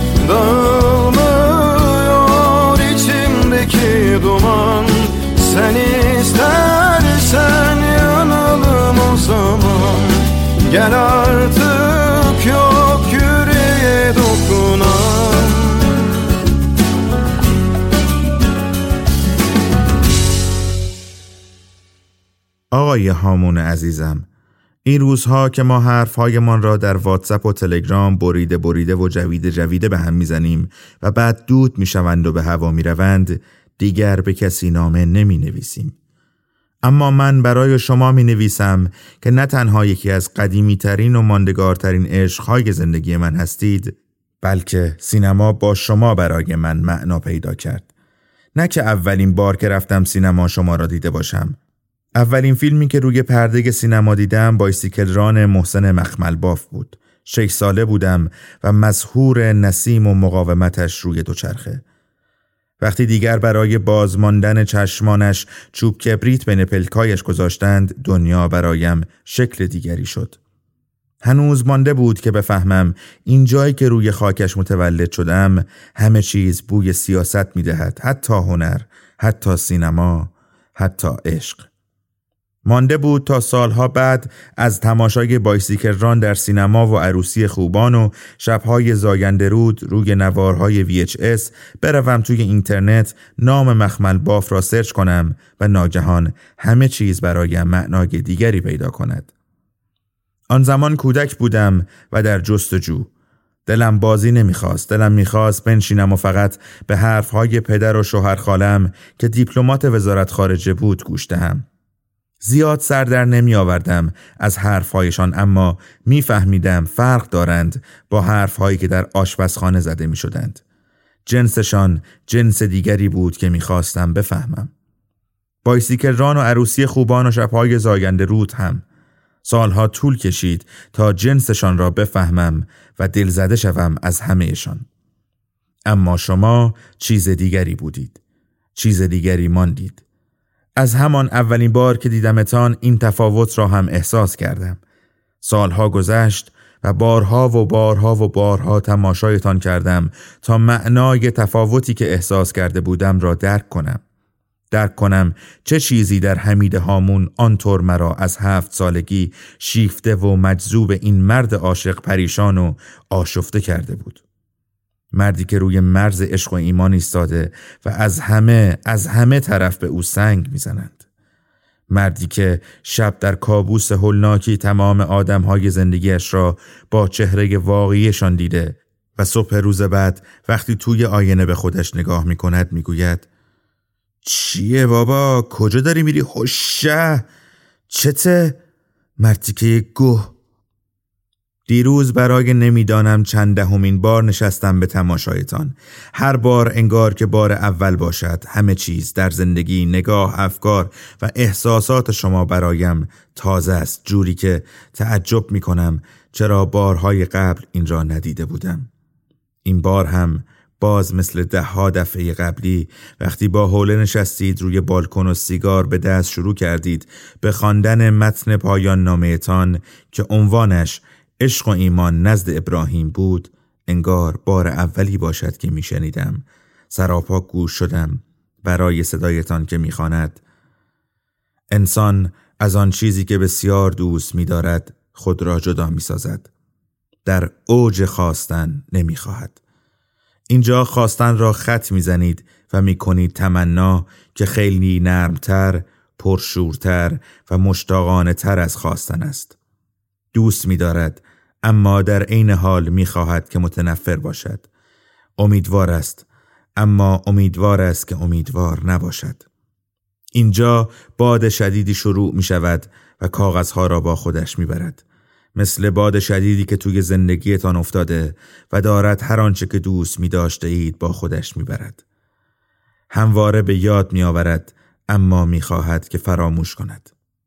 dağılmıyor içimdeki duman. Sen istersen yanalım o zaman. Gel artık, yok yüreğe dokunan. آقای هامون عزیزم، این روزها که ما حرفهایمان را در واتساپ و تلگرام بریده بریده و جویده جویده به هم میزنیم و بعد دود میشوند و به هوا میروند، دیگر به کسی نامه نمی نویسیم. اما من برای شما می نویسم که نه تنها یکی از قدیمی ترین و ماندگارترین عشقهای زندگی من هستید، بلکه سینما با شما برای من معنا پیدا کرد. نه که اولین بار که رفتم سینما شما را دیده باشم. اولین فیلمی که روی پرده سینما دیدم بایسیکل ران محسن مخملباف بود. شش ساله بودم و مسحور نسیم و مقاومتش روی دوچرخه. وقتی دیگر برای بازماندن چشمانش چوب کبریت بین پلکایش گذاشتند، دنیا برایم شکل دیگری شد. هنوز مانده بود که بفهمم این جایی که روی خاکش متولد شدم همه چیز بوی سیاست می‌دهد، حتی هنر، حتی سینما، حتی عشق. مانده بود تا سالها بعد از تماشای بایسیکل ران در سینما و عروسی خوبان و شبهای زاینده رود روی نوارهای وی اچ اس بروم توی اینترنت نام مخملباف را سرچ کنم و ناگهان همه چیز برایم معنای دیگری پیدا کند. آن زمان کودک بودم و در جستجو. دلم بازی نمیخواست. دلم میخواست بنشینم و فقط به حرفهای پدر و شوهر خالم که دیپلمات وزارت خارجه بود گوش دهم. زیاد سر در نمی آوردم از حرفهایشان، اما می فهمیدم فرق دارند با حرفهایی که در آشپزخانه زده می شدند. جنسشان جنس دیگری بود که می خواستم بفهمم. بایسیکل ران و عروسی خوبان و شبهای زاینده رود هم. سالها طول کشید تا جنسشان را بفهمم و دلزده شوم از همهشان. اما شما چیز دیگری بودید. چیز دیگری ماندید. از همان اولین بار که دیدمتان این تفاوت را هم احساس کردم. سالها گذشت و بارها و بارها و بارها تماشایتان کردم تا معنای تفاوتی که احساس کرده بودم را درک کنم. درک کنم چه چیزی در حمید هامون آنطور مرا از هفت سالگی شیفته و مجذوب این مرد عاشق پریشان و آشفته کرده بود. مردی که روی مرز عشق و ایمان ایستاده و از همه از همه طرف به او سنگ میزنند. مردی که شب در کابوس هولناکی تمام آدمهای زندگیش را با چهره واقعیشان دیده و صبح روز بعد وقتی توی آینه به خودش نگاه میکند میگوید چیه بابا؟ کجا داری میری؟ خوشه چته؟ مردی که گوه. دیروز برای نمیدانم چند دهمین بار نشستم به تماشایتان. هر بار انگار که بار اول باشد. همه چیز در زندگی، نگاه، افکار و احساسات شما برایم تازه است، جوری که تعجب می کنم چرا بارهای قبل این را ندیده بودم. این بار هم باز مثل ده ها دفعه قبلی وقتی با حوله نشستید روی بالکن و سیگار به دست شروع کردید به خواندن متن پایان نامه‌تان که عنوانش عشق و ایمان نزد ابراهیم بود، انگار بار اولی باشد که میشنیدم. سراپا گوش شدم برای صدایتان که میخواند انسان از آن چیزی که بسیار دوست می‌دارد خود را جدا می‌سازد. در اوج خواستن نمی‌خواهد. اینجا خواستن را خط می‌زنید و می‌کنید تمنا که خیلی نرمتر، پرشورتر و مشتاقانه تر از خواستن است. دوست می‌دارد اما در عین حال می‌خواهد که متنفر باشد. امیدوار است اما امیدوار است که امیدوار نباشد. اینجا باد شدیدی شروع می‌شود و کاغذها را با خودش می‌برد. مثل باد شدیدی که توی زندگیتان افتاده و دارد هر آنچه که دوست می‌داشته اید با خودش می‌برد. همواره به یاد می‌آورد اما می‌خواهد که فراموش کند.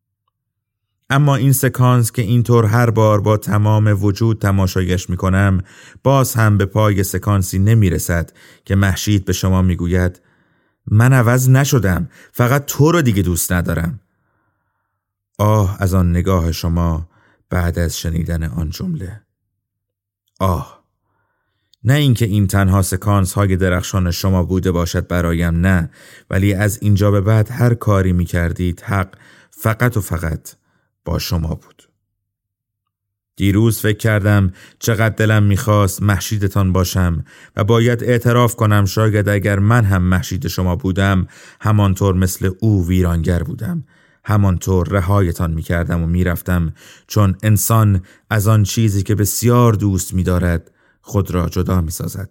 اما این سکانس که اینطور هر بار با تمام وجود تماشایش می‌کنم باز هم به پای سکانسی نمی‌رسد که مهشید به شما می‌گوید من عوض نشدم، فقط تو رو دیگه دوست ندارم. آه از آن نگاه شما بعد از شنیدن آن جمله. آه، نه اینکه این تنها سکانس های درخشان شما بوده باشد برایم، نه، ولی از اینجا به بعد هر کاری می کردید حق فقط و فقط با شما بود. دیروز فکر کردم چقدر دلم میخواست مهشیدتان باشم و باید اعتراف کنم شاید اگر من هم مهشید شما بودم همانطور مثل او ویرانگر بودم، همانطور رهایتان میکردم و میرفتم، چون انسان از آن چیزی که بسیار دوست میدارد خود را جدا میسازد.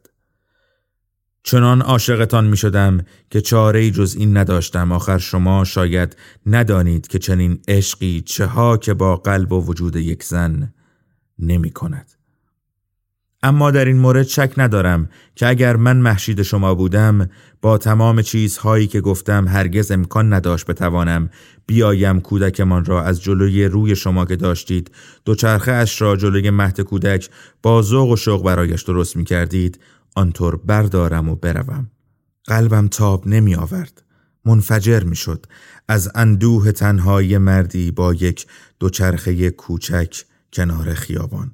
چنان عاشقتان میشدم که چاره‌ای جز این نداشتم. آخر شما شاید ندانید که چنین عشقی چه ها که با قلب و وجود یک زن نمی کند. اما در این مورد شک ندارم که اگر من مهشید شما بودم با تمام چیزهایی که گفتم هرگز امکان نداشت بتوانم بیایم کودکمان را از جلوی روی شما که داشتید دوچرخه اش را جلوی مهد کودک با ذوق و شوق برایش درست می کردید آنطور بردارم و بروم. قلبم تاب نمی آورد. منفجر می شد از اندوه تنهایی مردی با یک دوچرخه کوچک کنار خیابان.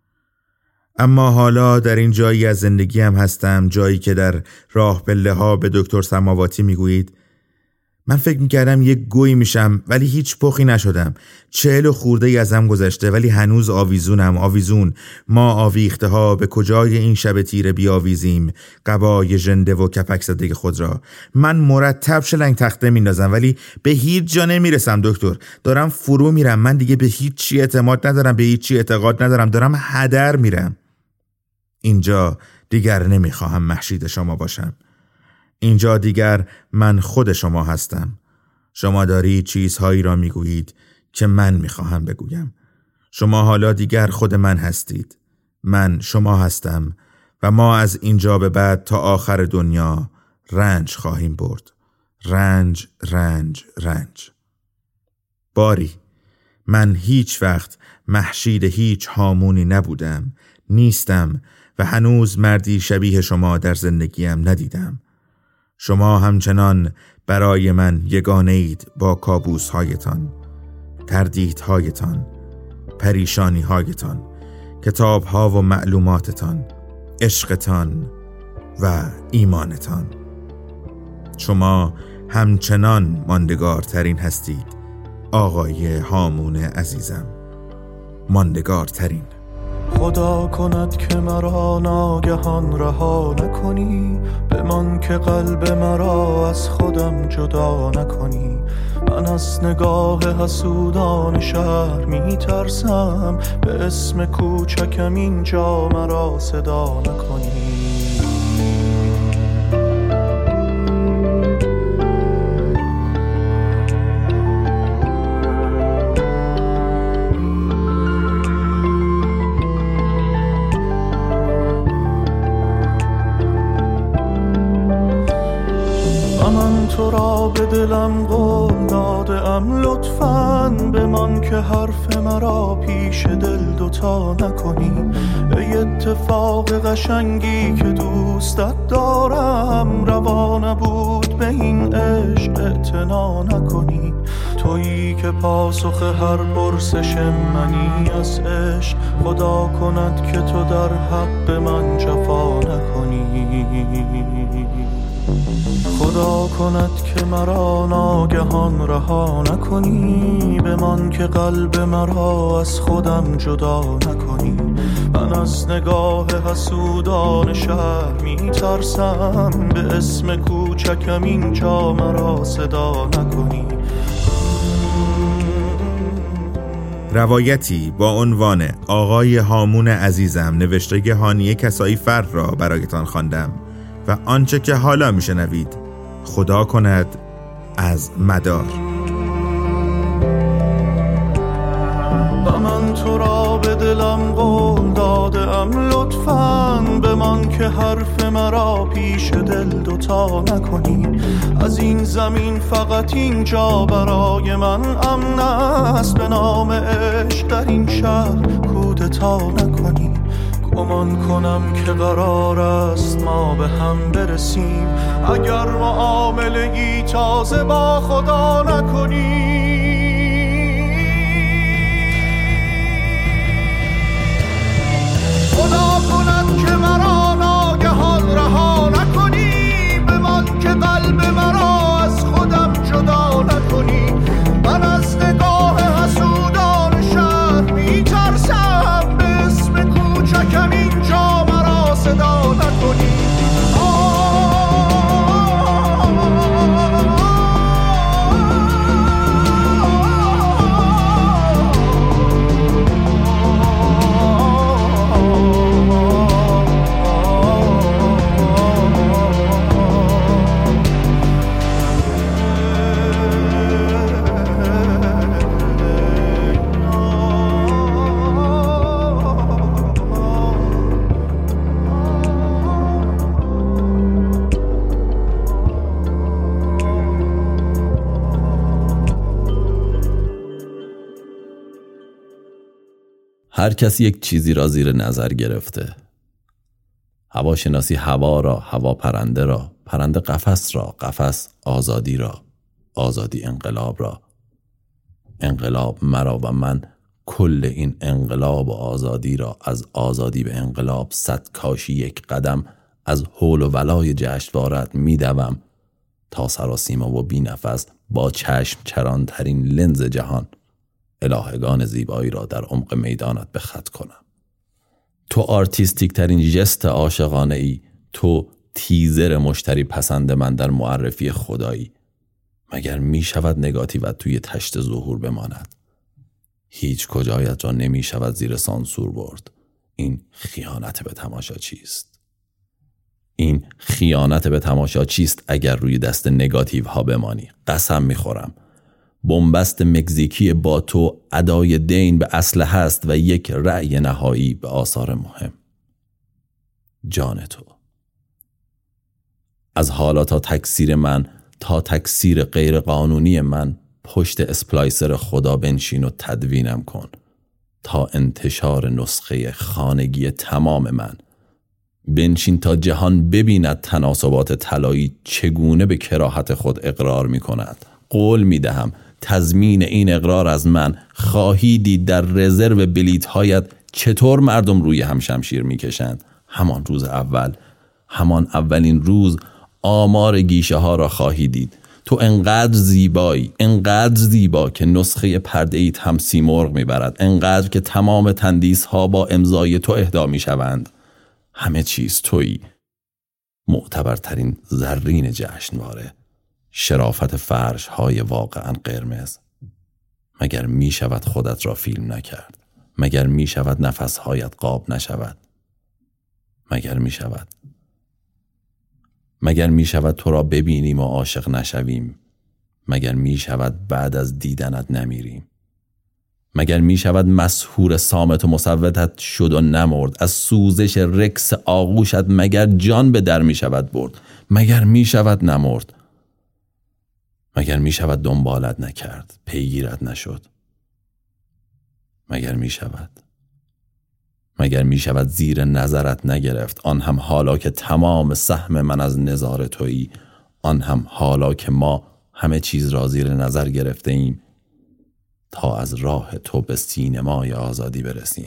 اما حالا در این جایی از زندگیم هستم، جایی که در راه پله ها به دکتر سماواتی میگویید من فکر میکردم یک گوی میشم ولی هیچ پخی نشدم. چهل و خورده ای ازم گذشته ولی هنوز آویزونم. آویزون ما آویخته ها به کجای این شب تیره بیاویزیم قبای ژنده و کپک زده خود را. من مرتب شلنگ تخته میندازم ولی به هیچ جا نمیرسم دکتر. دارم فرو میرم. من دیگه به هیچ چی اعتماد ندارم، به هیچ چی اعتقاد ندارم. دارم هدر میرم. اینجا دیگر نمیخواهم مهشید شما باشم. اینجا دیگر من خود شما هستم. شما دارید چیزهایی را میگویید که من میخواهم بگویم. شما حالا دیگر خود من هستید. من شما هستم و ما از اینجا به بعد تا آخر دنیا رنج خواهیم برد. رنج، رنج، رنج. باری من هیچ وقت محشید هیچ هامونی نبودم، نیستم و هنوز مردی شبیه شما در زندگیم ندیدم. شما همچنان برای من یگانه اید با کابوس هایتان، تردید هایتان، پریشانی هایتان، کتاب ها و معلوماتتان، عشقتان و ایمانتان. شما همچنان ماندگارترین هستید آقای هامون عزیزم، ماندگارترین. خدا کند که مرا ناگهان رها نکنی، بمان که قلب مرا از خودم جدا نکنی. من از نگاه حسودان شهر می ترسم، به اسم کوچکم اینجا مرا صدا نکنی. تو را به دلم قول دادم، لطفاً بمان که حرف مرا پیش دل دوتا نکنی. ای اتفاق قشنگی که دوستت دارم، روا نبود به این عشق اعتنا نکنی. تویی که پاسخ هر پرسش منی از عشق، خدا کند که تو در حق من جفا نکنی. خدا کند که مرا ناگهان رها نکنی، بمان که قلب مرا از خودم جدا نکنی. من از نگاه حسودان شهر می ترسم، به اسم کوچکم اینجا مرا صدا نکنی. روایتی با عنوان آقای هامون عزیزم نوشته هانیه کسایی فر را برایتان خواندم و آنچه که حالا میشنوید خدا کند از مدار. و من تو را به دلم قول دادم، لطفاً بمان که حرف مرا پیش دل دوتا نکنی. از این زمین فقط اینجا برای من امن است، به نام عشق در این شهر کودتا نکنی. گمان کنم که قرار است ما به هم برسیم، اگر معامله‌ای تازه با خدا نکنی. خدا کند که مرا ناگهان رها نکنی، بمان که قلب مرا از خودم جدا نکنی. من از نگاه حسودان شهر می ترسم، به اسم کوچکم اینجا مرا صدا نکنی. هر کسی یک چیزی را زیر نظر گرفته. هواشناسی هوا را، هوا پرنده را، پرنده قفس را، قفس آزادی را، آزادی انقلاب را، انقلاب مرا و من کل این انقلاب و آزادی را، از آزادی به انقلاب صد کاشی یک قدم از حول و ولای جشنوارت میدوم تا سراسیمه و بی نفس با چشم چران ترین لنز جهان الهگان زیبایی را در عمق میدانت به خط کنم. تو آرتیستیک ترین ژست عاشقانه ای، تو تیزر مشتری پسند من در معرفی خدایی. مگر می شود نگاتیوت توی تشت ظهور بماند؟ هیچ کجایت را نمی شود زیر سانسور برد. این خیانت به تماشا چیست؟ این خیانت به تماشا چیست اگر روی دست نگاتیو ها بمانی؟ قسم می خورم بنبست مکزیکی با تو ادای دین به اصل هست و یک رأی نهایی به آثار مهم. جان تو. از حالا تا تکثیر من، تا تکثیر غیر قانونی من، پشت اسپلایسر خدا بنشین و تدوینم کن تا انتشار نسخه خانگی تمام من. بنشین تا جهان ببیند تناسبات طلایی چگونه به کراهت خود اقرار می کند. قول می دهم تضمین این اقرار از من خواهی دید در رزرو بلیت هایت چطور مردم روی هم شمشیر می کشند. همان روز اول، همان اولین روز آمار گیشه ها را خواهی دید. تو انقدر زیبایی، انقدر زیبا که نسخه پرده ایت هم سیمرغ می برد، انقدر که تمام تندیس ها با امضای تو اهدا می شوند. همه چیز تویی، معتبرترین زرین جشنواره، شرافت فرش های واقعا قرمز. مگر می شود خودت را فیلم نکرد؟ مگر می شود نفس هایت قاب نشود؟ مگر می شود مگر می شود تو را ببینیم و عاشق نشویم؟ مگر می شود بعد از دیدنت نمیریم؟ مگر می شود مسحور صامت و مصوتت شد و نمرد؟ از سوزش رکس آغوشت مگر جان به در می شود برد؟ مگر می شود نمرد؟ مگر می شود دنبالت نکرد، پیگیرت نشد؟ مگر می شود مگر می شود زیر نظرت نگرفت؟ آن هم حالا که تمام سهم من از نظار تویی، آن هم حالا که ما همه چیز را زیر نظر گرفته ایم تا از راه تو به سینمای آزادی برسیم.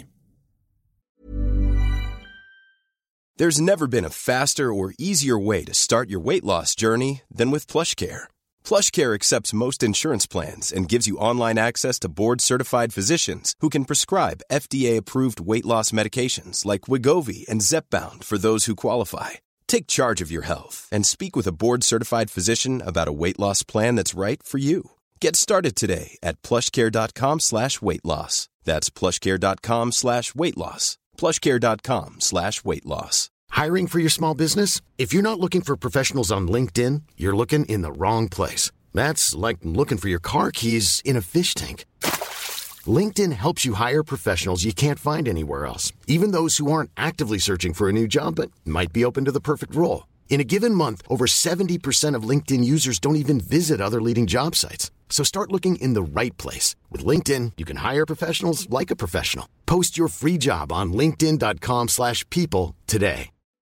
There's never been a faster or easier way to start your weight loss journey than with PlushCare. PlushCare accepts most insurance plans and gives you online access to board-certified physicians who can prescribe F D A-approved weight loss medications like Wegovy and Zepbound for those who qualify. Take charge of your health and speak with a board-certified physician about a weight loss plan that's right for you. Get started today at plushcare.com slash weight loss. That's plushcare.com slash weight loss. plushcare.com slash weight loss. Hiring for your small business? If you're not looking for professionals on LinkedIn, you're looking in the wrong place. That's like looking for your car keys in a fish tank. LinkedIn helps you hire professionals you can't find anywhere else, even those who aren't actively searching for a new job but might be open to the perfect role. In a given month, over seventy percent of LinkedIn users don't even visit other leading job sites. So start looking in the right place. With LinkedIn, you can hire professionals like a professional. Post your free job on linkedin.com slash people today.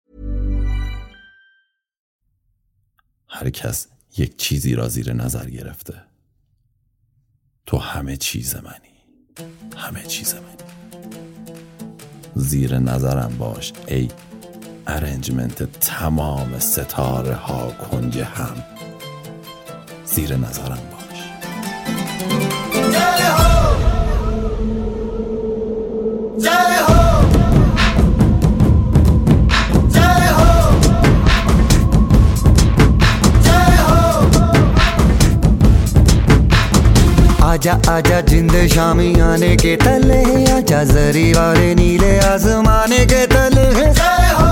هر کس یک چیزی را زیر نظر گرفته. تو همه چیز منی، همه چیز منی. زیر نظرم باش ای ارنجمنت تمام ستاره ها کنج هم. زیر نظرم باش. جای هو جای هو جای هو جای هو आजा आजा जिंद शामियाने के तले, आजा जरी वाले नीले आसमाने के तले। जय हो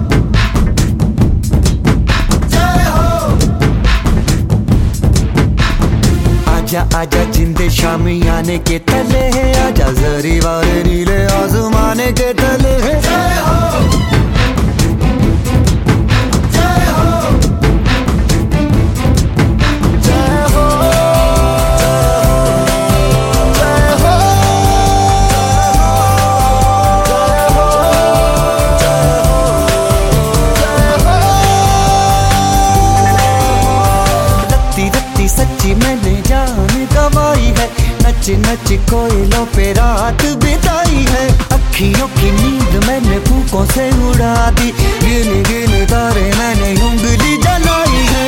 जय हो आजा आजा जिंद शामियाने के तले, आजा जरी वाले नीले आसमाने के तले। जय हो मैंने जान गवाई है, नच नच कोयलों पे रात बिताई है। अखियों की नींद मैंने फूकों से उड़ा दी, गिन गिन तारे मैंने उंगली जलाई है।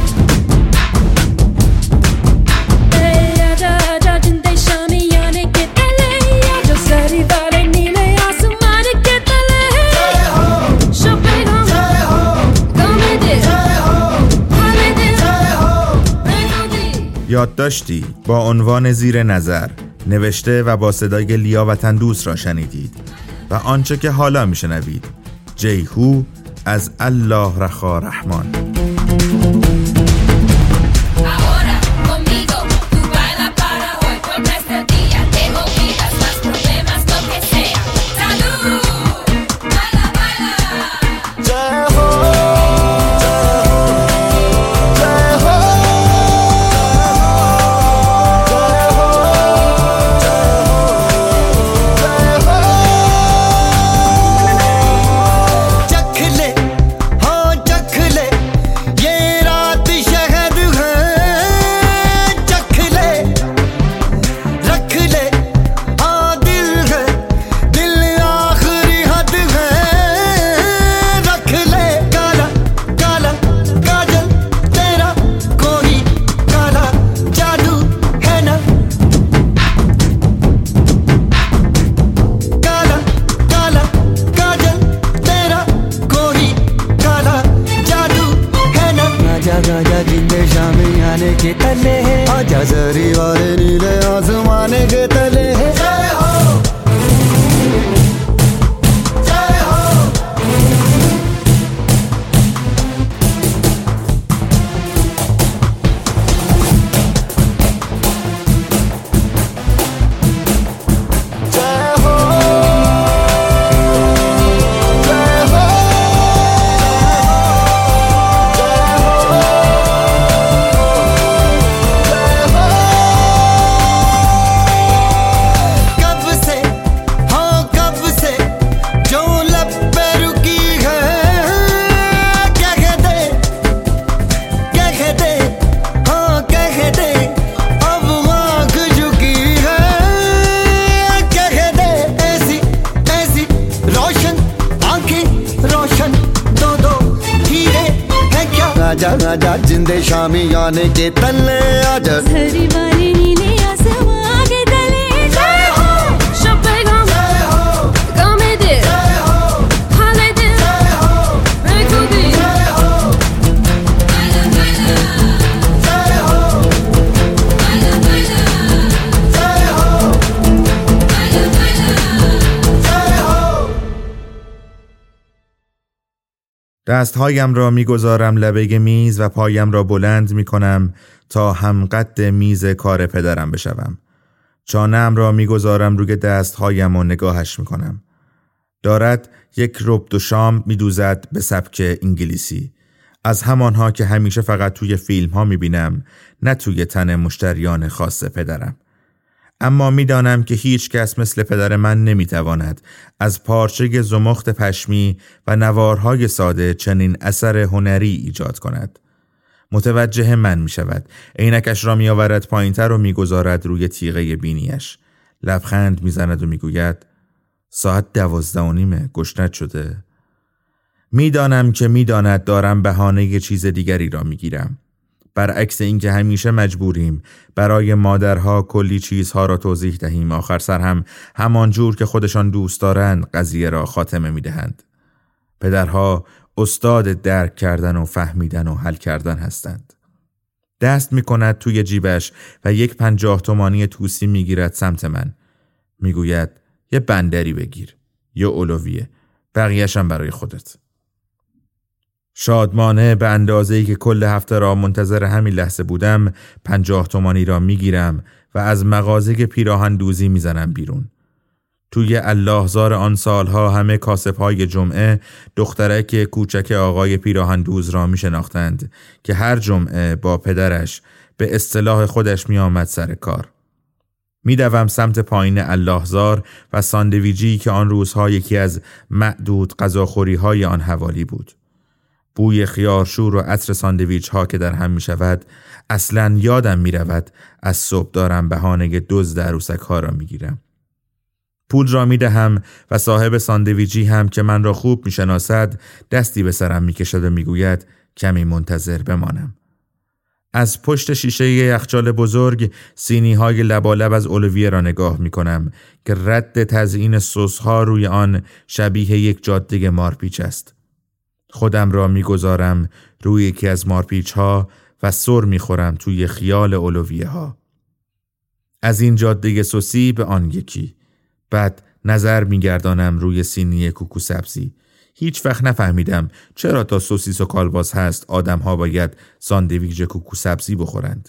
आजा आजा जिंदे शामियाने के तले, आजा सारी वाले नीले आसमान के तले। जय हो शोपेगा जय हो कॉमेडी जय हो कॉमेडी जय हो। یادداشتی با عنوان زیر نظر نوشته و با صدای لیا وطن‌دوست را شنیدید و آنچه که حالا میشنوید جیهو از الله رخا رحمان. रोशन आंखें रोशन दो दो हीरे है क्या आजा आजा जिंदे शामी आने के तले आजा हरी वाली नीले आसमां के तले जय हो शपेगा जय हो गामे दे जय हो हाले दे जय हो बेको दे जय हो बाला बाला जय हो बाला बाला जय हो बाला बाला जय हो. دستهایم را می‌گذارم لبه میز و پایم را بلند می‌کنم تا هم قد میز کار پدرم بشوم. چانه‌ام را می‌گذارم روی دستهایم و نگاهش می‌کنم. دارد یک رب دو شام می‌دوزد به سبک انگلیسی. از همانها که همیشه فقط توی فیلم‌ها می‌بینم، نه توی تن مشتریان خاص پدرم. اما میدانم که هیچ کس مثل پدر من نمیتواند از پارچه زمخت پشمی و نوارهای ساده چنین اثر هنری ایجاد کند. متوجه من می شود. عینکش را می آورد پایین‌تر و می گذارد روی تیغه بینیش. لبخند می زند و می گوید ساعت دوازده و نیمه، گشنت شده. میدانم که میداند دارم بهانه چیز دیگری را می گیرم. برعکس اینکه همیشه مجبوریم برای مادرها کلی چیزها را توضیح دهیم، آخر سر هم همان جور که خودشان دوست دارند قضیه را خاتمه میدهند. پدرها استاد درک کردن و فهمیدن و حل کردن هستند. دست میکند توی جیبش و یک پنجاه تومانی توسی میگیرد سمت من. میگوید یه بندری بگیر، یه اولویه، بقیه‌شم برای خودت. شادمانه به اندازه‌ای که کل هفته را منتظر همین لحظه بودم، پنجاه تومانی را میگیرم و از مغازه پیراهن دوزی میزنم بیرون. توی اللهزار آن سالها همه کاسب‌های جمعه دخترک کوچک آقای پیراهن دوز را میشناختند که هر جمعه با پدرش به اصطلاح خودش میآمد سر کار. میدوم سمت پایین اللهزار و ساندویجی که آن روزها یکی از معدود غذاخوری‌های آن حوالی بود. بوی خیارشور و عطر ساندویچ ها که در هم می شود، اصلاً یادم می رود از صبح دارم بهانه دزد عروسک ها را می گیرم. پول را می دهم و صاحب ساندویجی هم که من را خوب می شناسد دستی به سرم می کشد و می گوید کمی منتظر بمانم. از پشت شیشه یخچال بزرگ سینی های لبالب از اولویه را نگاه می کنم که رد تزیین سس ها روی آن شبیه یک جاده مارپیچ است. خودم را میگذارم روی یکی از مارپیچ ها و سر میخورم توی خیال اولویه ها. از این جاده سوسی به آن یکی. بعد نظر میگردانم روی سینی کوکو سبزی. هیچ وقت نفهمیدم چرا تا سوسیس و کالباس هست آدم ها باید ساندویچ کوکو سبزی بخورند.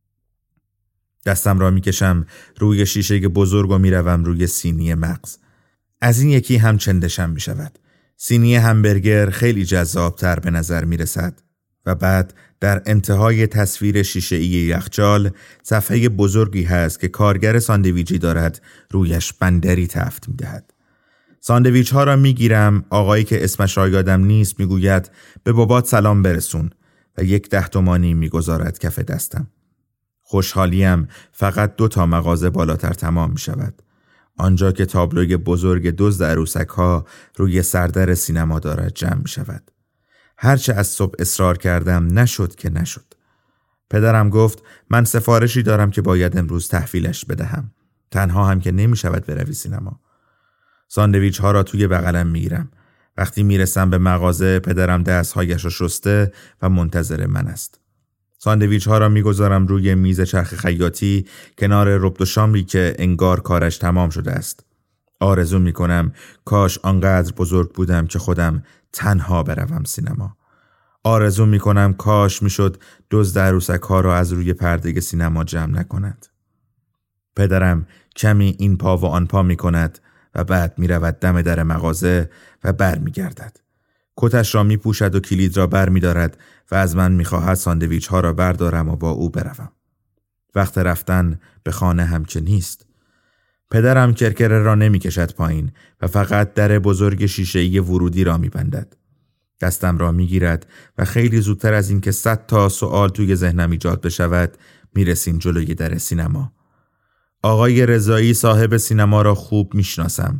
دستم را میکشم روی شیشه بزرگ و میروم روی سینی مغز. از این یکی هم چندشم میشود. سینی همبرگر خیلی جذابتر به نظر می رسد و بعد در انتهای تصویر شیشه‌ای یخچال صفحه بزرگی هست که کارگر ساندویچی دارد رویش بندری تفت می دهد. ساندویچ ها را می گیرم. آقایی که اسمش را یادم نیست می گوید به بابات سلام برسون و یک ده تومانی می گذارد کف دستم. خوشحالیم فقط دو تا مغازه بالاتر تمام می شود. آنجا که تابلوی بزرگ دزد عروسک ها روی سردر سینما دارد جمع می شود. هرچه از صبح اصرار کردم نشد که نشد. پدرم گفت من سفارشی دارم که باید امروز تحویلش بدهم. تنها هم که نمی شود بروی سینما. ساندویچ ها را توی بغلم می گیرم. وقتی می رسم به مغازه پدرم دستهایش را شسته و منتظر من است. ساندویچ ها را میگذارم روی میز چرخ خیاطی کنار ربط و شامری که انگار کارش تمام شده است. آرزو میکنم کاش آنقدر بزرگ بودم که خودم تنها بروم سینما. آرزو میکنم کاش میشد دزد عروسک ها را از روی پرده سینما جمع نکند. پدرم کمی این پا و آن پا میکند و بعد میرود دم در مغازه و بر میگردد. کتش را می پوشد و کلید را بر می دارد و از من می خواهد ساندویچ ها را بردارم و با او بروم. وقت رفتن به خانه هم که نیست. پدرم کرکره را نمی کشد پایین و فقط در بزرگ شیشه‌ای ورودی را می بندد. دستم را می گیرد و خیلی زودتر از این که صد تا سوال توی ذهنم ایجاد بشود می رسیم جلوی در سینما. آقای رضایی صاحب سینما را خوب می شناسم.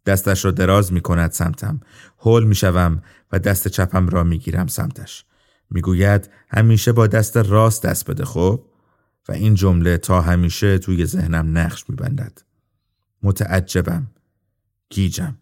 دستش را دراز می کند سمتم. هول می شوم و دست چپم را می گیرم سمتش. می گوید همیشه با دست راست دست بده خب؟ و این جمله تا همیشه توی ذهنم نقش می بندد. متعجبم. گیجم.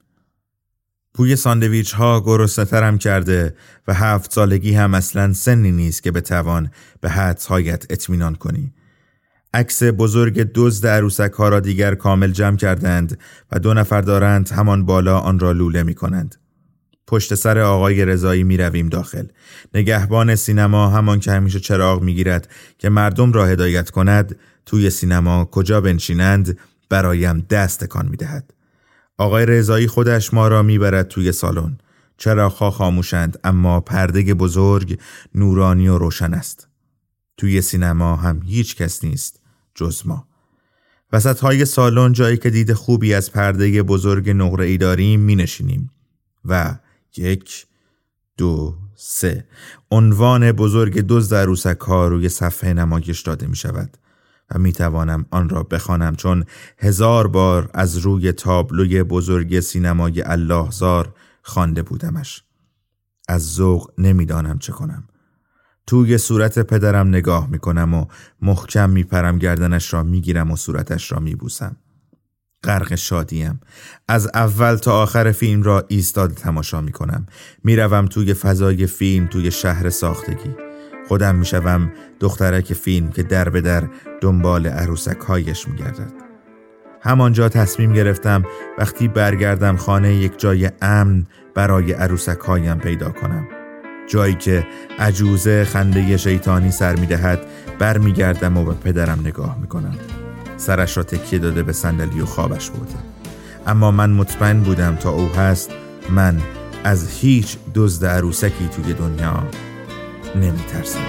بوی ساندویچ ها گرسنه‌ترم کرده و هفت سالگی هم اصلاً سنی نیست که بتوان به حدس‌هایت اطمینان کنی. عکس بزرگ دزد عروسک ها را دیگر کامل جمع کردند و دو نفر دارند همان بالا آن را لوله می کنند. پشت سر آقای رضایی می رویم داخل. نگهبان سینما همان که همیشه چراغ می گیرد که مردم را هدایت کند توی سینما کجا بنشینند برایم دست تکان می دهد. آقای رضایی خودش ما را می برد توی سالن. چراغ‌ها خاموشند اما پرده بزرگ نورانی و روشن است. توی سینما هم هیچ کس نیست جز ما. وسط های سالن جایی که دید خوبی از پرده بزرگ نقره‌ای داریم می نشینیم و یک دو سه عنوان بزرگ دزد عروسک ها روی صفحه نمایش داده می شود و می توانم آن را بخوانم چون هزار بار از روی تابلوی بزرگ سینمای اللهزار خوانده بودمش. از ذوق نمیدانم چه کنم. توی صورت پدرم نگاه میکنم و محکم میپرم گردنش را میگیرم و صورتش را میبوسم. غرق شادیم. از اول تا آخر فیلم را ایستاده تماشا میکنم. میروم توی فضای فیلم، توی شهر ساختگی. خودم میشوم دخترک فیلم که در به در دنبال عروسک هایش میگردد. همانجا تصمیم گرفتم وقتی برگردم خانه یک جای امن برای عروسک هایم پیدا کنم. جایی که عجوزه خنده شیطانی سر میدهد. بر میگردم و به پدرم نگاه میکنم. سرش را تکیه داده به صندلی و خوابش برده. اما من مطمئن بودم تا او هست من از هیچ دزد عروسکی توی دنیا نمیترسم.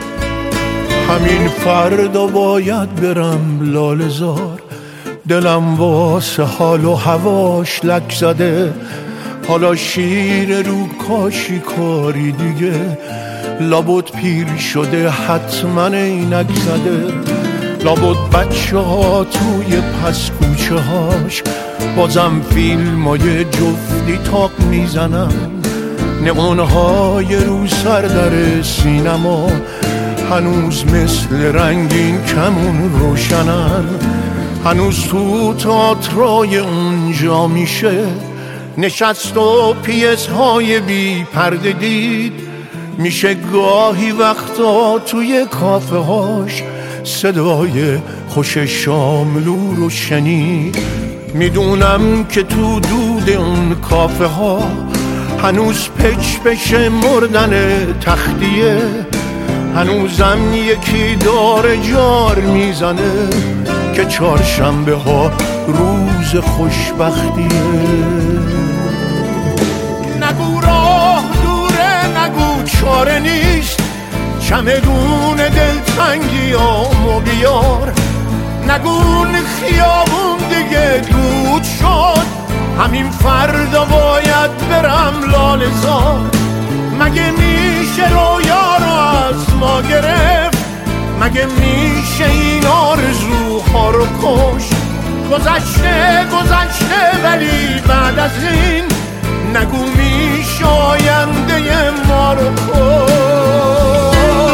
همین فردا باید برم لاله‌زار، دلم واسه حال و هواش لک زده. حالا شیر رو کاشی کاری دیگه، لابد پیر شده حتما اینک زده. لابد بچه ها توی پس کوچه هاش بازم فیلم های جفتی تاق میزنن. نقونهای رو سر در سینما هنوز مثل رنگین کمون روشنن. هنوز تو تئاترای اونجا میشه نشست و پیس های بی پرده دید. میشه گاهی وقتا توی کافه هاش صدای خوش شاملو رو شنید. میدونم که تو دود اون کافه ها هنوز پچ پچ مردن تختیه. هنوزم یکی داره جار میزنه که چهارشنبه ها روز خوشبختیه. نگو راه دوره، نگو چاره نیست، چمدون دلتنگی آمو بیار. نگون خیابون دیگه دود شد، همین فردا باید برم لاله‌زار. مگه میشه رویا رو از ما گرفت؟ مگه میشه این آرزوها رو کشت؟ گذشته گذشته ولی بعد از این نگو میشه آینده ما رو کشت.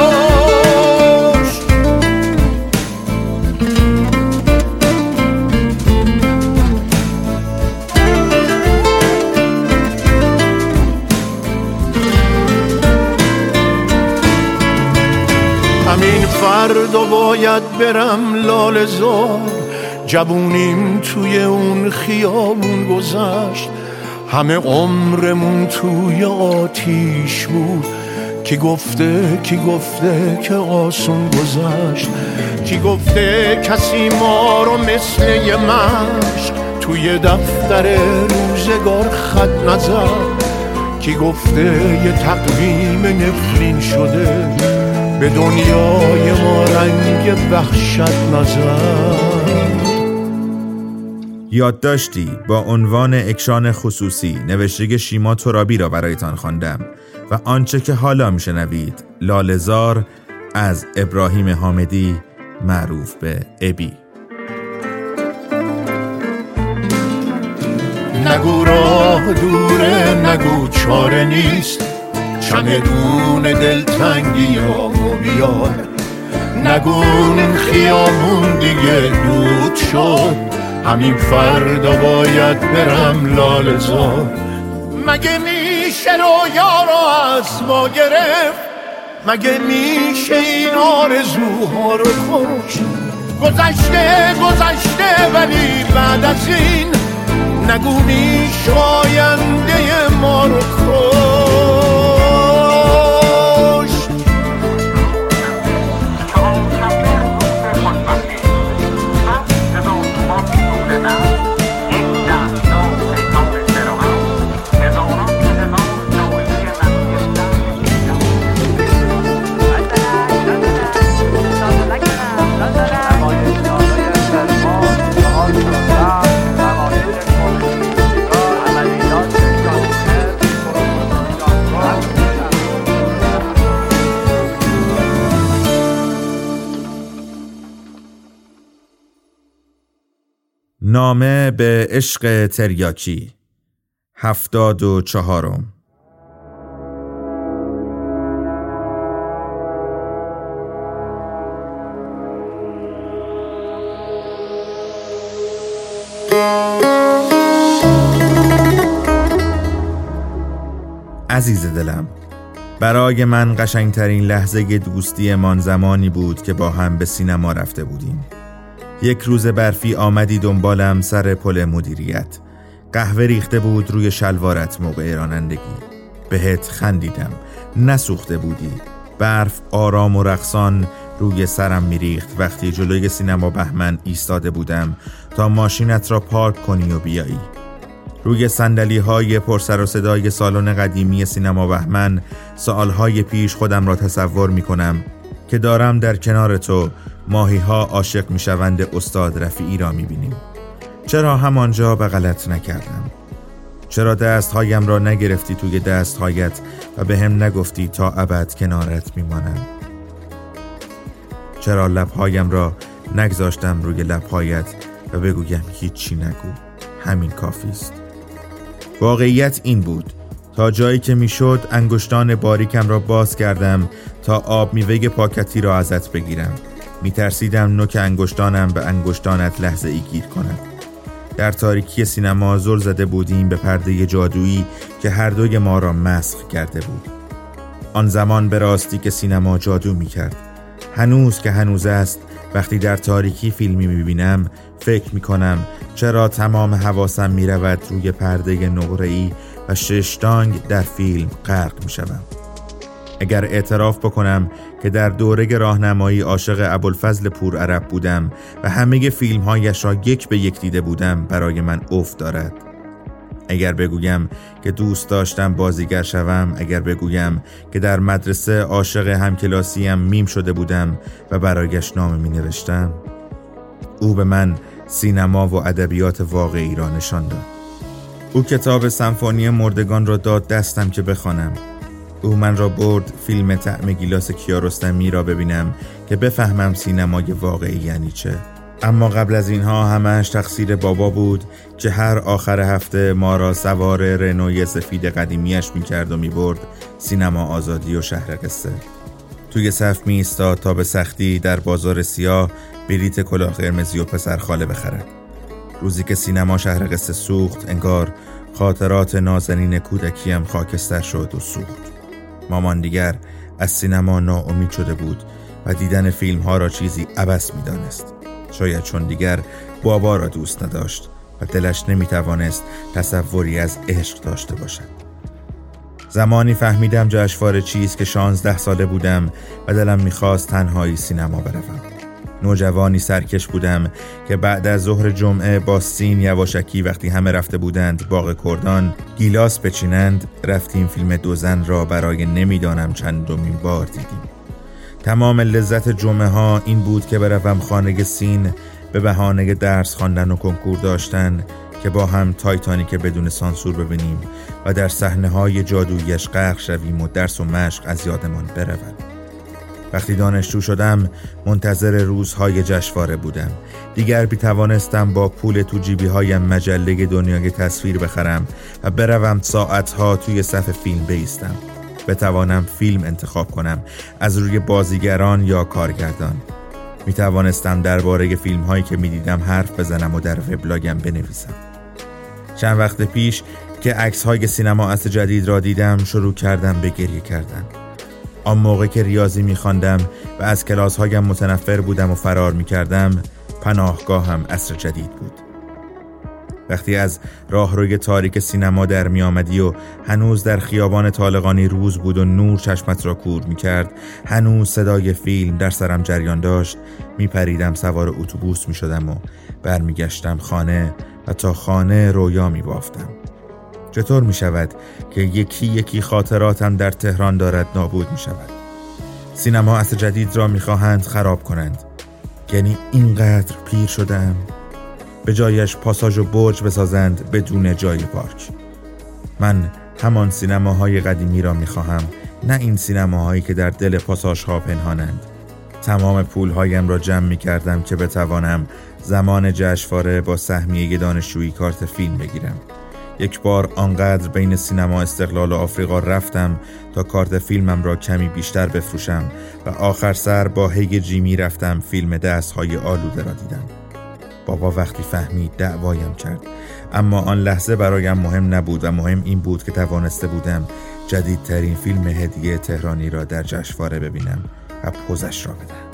همین فردا باید برم لاله‌زار. جوونیم توی اون خیابون گذشت، همه عمرمون توی آتیش بود. کی گفته کی گفته که آسون گذشت؟ کی گفته کسی ما رو مثل یه مشت توی دفتر روزگار خط نزد؟ کی گفته یه تقویم نفرین شده به دنیای ما رنگ وحشت نزد؟ یادداشتی با عنوان اکشان خصوصی نوشته شیما ترابی را برایتان خواندم و آنچه که حالا میشنوید لاله‌زار از ابراهیم حامدی معروف به ابی. نگو راه دوره، نگو چاره نیست، چمدون دلتنگی و بیار. نگو این خیامون دیگه دود شد، همین فردا باید برم لاله‌زار. مگه میشه رویا رو از ما گرفت؟ مگه میشه این آرزوها رو کشت؟ گذشته گذشته ولی بعد از این نگو میشه آینده ما رو کشت. نامه به عشق تریاکی، هفتاد و چهارم. عزیز دلم، برای من قشنگترین لحظه دوستی من زمانی بود که با هم به سینما رفته بودیم. یک روز برفی آمدی دنبالم سر پل مدیریت. قهوه ریخته بود روی شلوارت موقع رانندگی. بهت خندیدم، نسوخته بودی. برف آرام و رقصان روی سرم میریخت وقتی جلوی سینما بهمن ایستاده بودم تا ماشینت را پارک کنی و بیایی. روی صندلی های پرسر و صدای سالن قدیمی سینما بهمن سالهای پیش خودم را تصور می کنم که دارم در کنار تو ماهی ها عاشق می شوند استاد رفیعی را می بینیم. چرا همانجا بغلت نکردم؟ چرا دست هایم را نگرفتی توی دست هایت و به هم نگفتی تا ابد کنارت می مانم؟ چرا لبهایم را نگذاشتم روی لبهایت و بگویم هیچی نگو، همین کافی است؟ واقعیت این بود، تا جایی که میشد انگشتان باریکم را باز کردم تا آب میوه پاکتی را ازت بگیرم. میترسیدم نوک انگشتانم به انگشتانت لحظه ای گیر کند. در تاریکی سینما زل زده بودیم به پرده جادویی که هر دوی ما را مسخ کرده بود. آن زمان به راستی که سینما جادو میکرد. هنوز که هنوز است، وقتی در تاریکی فیلمی میبینم فکر میکنم چرا تمام حواسم میرود روی پرده نقره‌ای و ششتانگ در فیلم غرق میشوم. اگر اعتراف بکنم که در دوره راهنمایی عاشق ابوالفضل پور عرب بودم و همه فیلم‌هایش را یک به یک دیده بودم، برای من افت دارد. اگر بگویم که دوست داشتم بازیگر شوم، اگر بگویم که در مدرسه عاشق همکلاسیم میم شده بودم و برایش نامه می نوشتم، او به من سینما و ادبیات واقعی را نشان داد. او کتاب سمفونی مردگان را داد دستم که بخوانم. او من را برد فیلم طعم گیلاس کیارستمی را ببینم که بفهمم سینمای واقعی یعنی چه. اما قبل از اینها همه‌اش تقصیر بابا بود که هر آخر هفته ما را سوار رنوی سفید قدیمیش می‌کرد و می‌برد سینما آزادی و شهر قصه. توی صف می‌ایستاد تا به سختی در بازار سیاه بلیت کلاه قرمزی و پسرخاله بخرد. روزی که سینما شهر قصه سوخت، انگار خاطرات نازنین کودکیم خاکستر شد و سوخت. مامان دیگر از سینما ناامید شده بود و دیدن فیلم‌ها را چیزی عبث می‌دانست. شاید چون دیگر بابا را دوست نداشت و دلش نمیتوانست تصوری از عشق داشته باشد. زمانی فهمیدم جشنواره چیست که شانزده ساله بودم و دلم میخواست تنهایی سینما بروم. نوجوانی سرکش بودم که بعد از ظهر جمعه با سین یواشکی وقتی همه رفته بودند باغ کردان گیلاس بچینند، رفتیم فیلم دو زن را برای نمیدانم چندمین بار دیدیم. تمام لذت جمعه ها این بود که بروم خانه سین به بهانه درس خواندن و کنکور داشتن که با هم تایتانیک بدون سانسور ببینیم و در صحنه های جادوییش غرق شویم و درس و مشق از یادمان برود. وقتی دانشجو شدم منتظر روزهای جشنواره بودم. دیگر بی‌توانستم با پول تو جیبی هایم مجله دنیای تصویر بخرم و بروم ساعتها توی صف فیلم بایستم. بتوانم فیلم انتخاب کنم از روی بازیگران یا کارگردان. می توانستم درباره فیلم هایی که می دیدم حرف بزنم و در وبلاگم بنویسم. چند وقت پیش که عکس های سینما اصل جدید را دیدم شروع کردم به گریه کردن. آن موقع که ریاضی می خواندم و از کلاس هایم متنفر بودم و فرار می کردم، پناهگاهم عصر جدید بود. وقتی از راهروی تاریک سینما در می آمدی و هنوز در خیابان طالقانی روز بود و نور چشمت را کور می کرد، هنوز صدای فیلم در سرم جریان داشت، می پریدم سوار اتوبوس می شدم و برمی گشتم خانه و تا خانه رویا می بافتم. چطور می شود که یکی یکی خاطراتم در تهران دارد نابود می شود؟ سینما اصل جدید را می خواهند خراب کنند. یعنی اینقدر پیر شدم؟ به جایش پاساژ و برج بسازند بدون جای پارک. من همان سینماهای قدیمی را می خواهم، نه این سینماهایی که در دل پاساژها پنهانند. تمام پولهایم را جمع می کردم که بتوانم زمان جشنواره با سهمیه دانشجویی کارت فیلم بگیرم. یک بار آنقدر بین سینما استقلال و آفریقا رفتم تا کارت فیلمم را کمی بیشتر بفروشم و آخر سر با هیگ جیمی رفتم فیلم دست‌های آلوده را دیدم. بابا وقتی فهمید دعوایم کرد، اما آن لحظه برایم مهم نبود و مهم این بود که توانسته بودم جدیدترین فیلم هدیه تهرانی را در جشنواره ببینم و پوزش را بدم.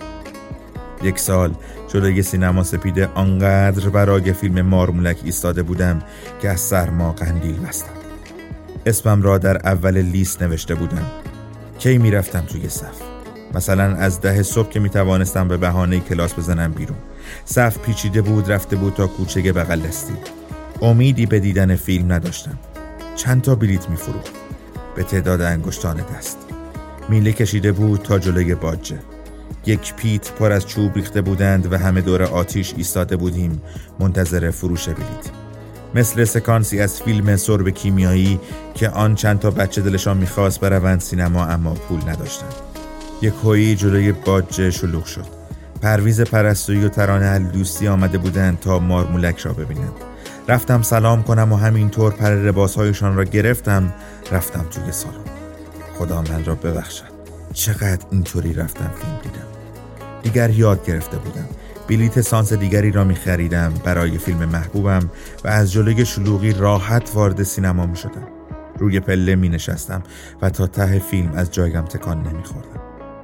یک سال جلوی سینما سپید آنقدر برای فیلم مارمولک ایستاده بودم که از سرما قندیل بستم. اسمم را در اول لیست نوشته بودم. کی می رفتم توی صف؟ مثلا از ده صبح که می توانستم به بهانه کلاس بزنم بیرون. صف پیچیده بود، رفته بود تا کوچه بغل دستی. امیدی به دیدن فیلم نداشتم. چند تا بلیت می فروخت به تعداد انگشتان دست. میله کشیده بود تا جلوی باجه. یک پیت پر از چوب ریخته بودند و همه دور آتیش ایستاده بودیم منتظر فروش بلیت. مثل سکانسی از فیلم سرب کیمیایی که آن چند تا بچه دلشان میخواست بروند سینما اما پول نداشتند. یک هویی جلوی باجه شلوغ شد. پرویز پرستویی و ترانه الدوستی آمده بودند تا مارمولک را ببینند. رفتم سلام کنم و همینطور پر لباسهایشان را گرفتم، رفتم توی سالن. خدا من را ببخشد، چقدر اینطوری رفتم فیلم دیدم. دیگر یاد گرفته بودم. بلیت سانس دیگری را می خریدم برای فیلم محبوبم و از جلوی شلوغی راحت وارد سینما می شدم. روی پله می نشستم و تا ته فیلم از جایم تکان نمی خوردم.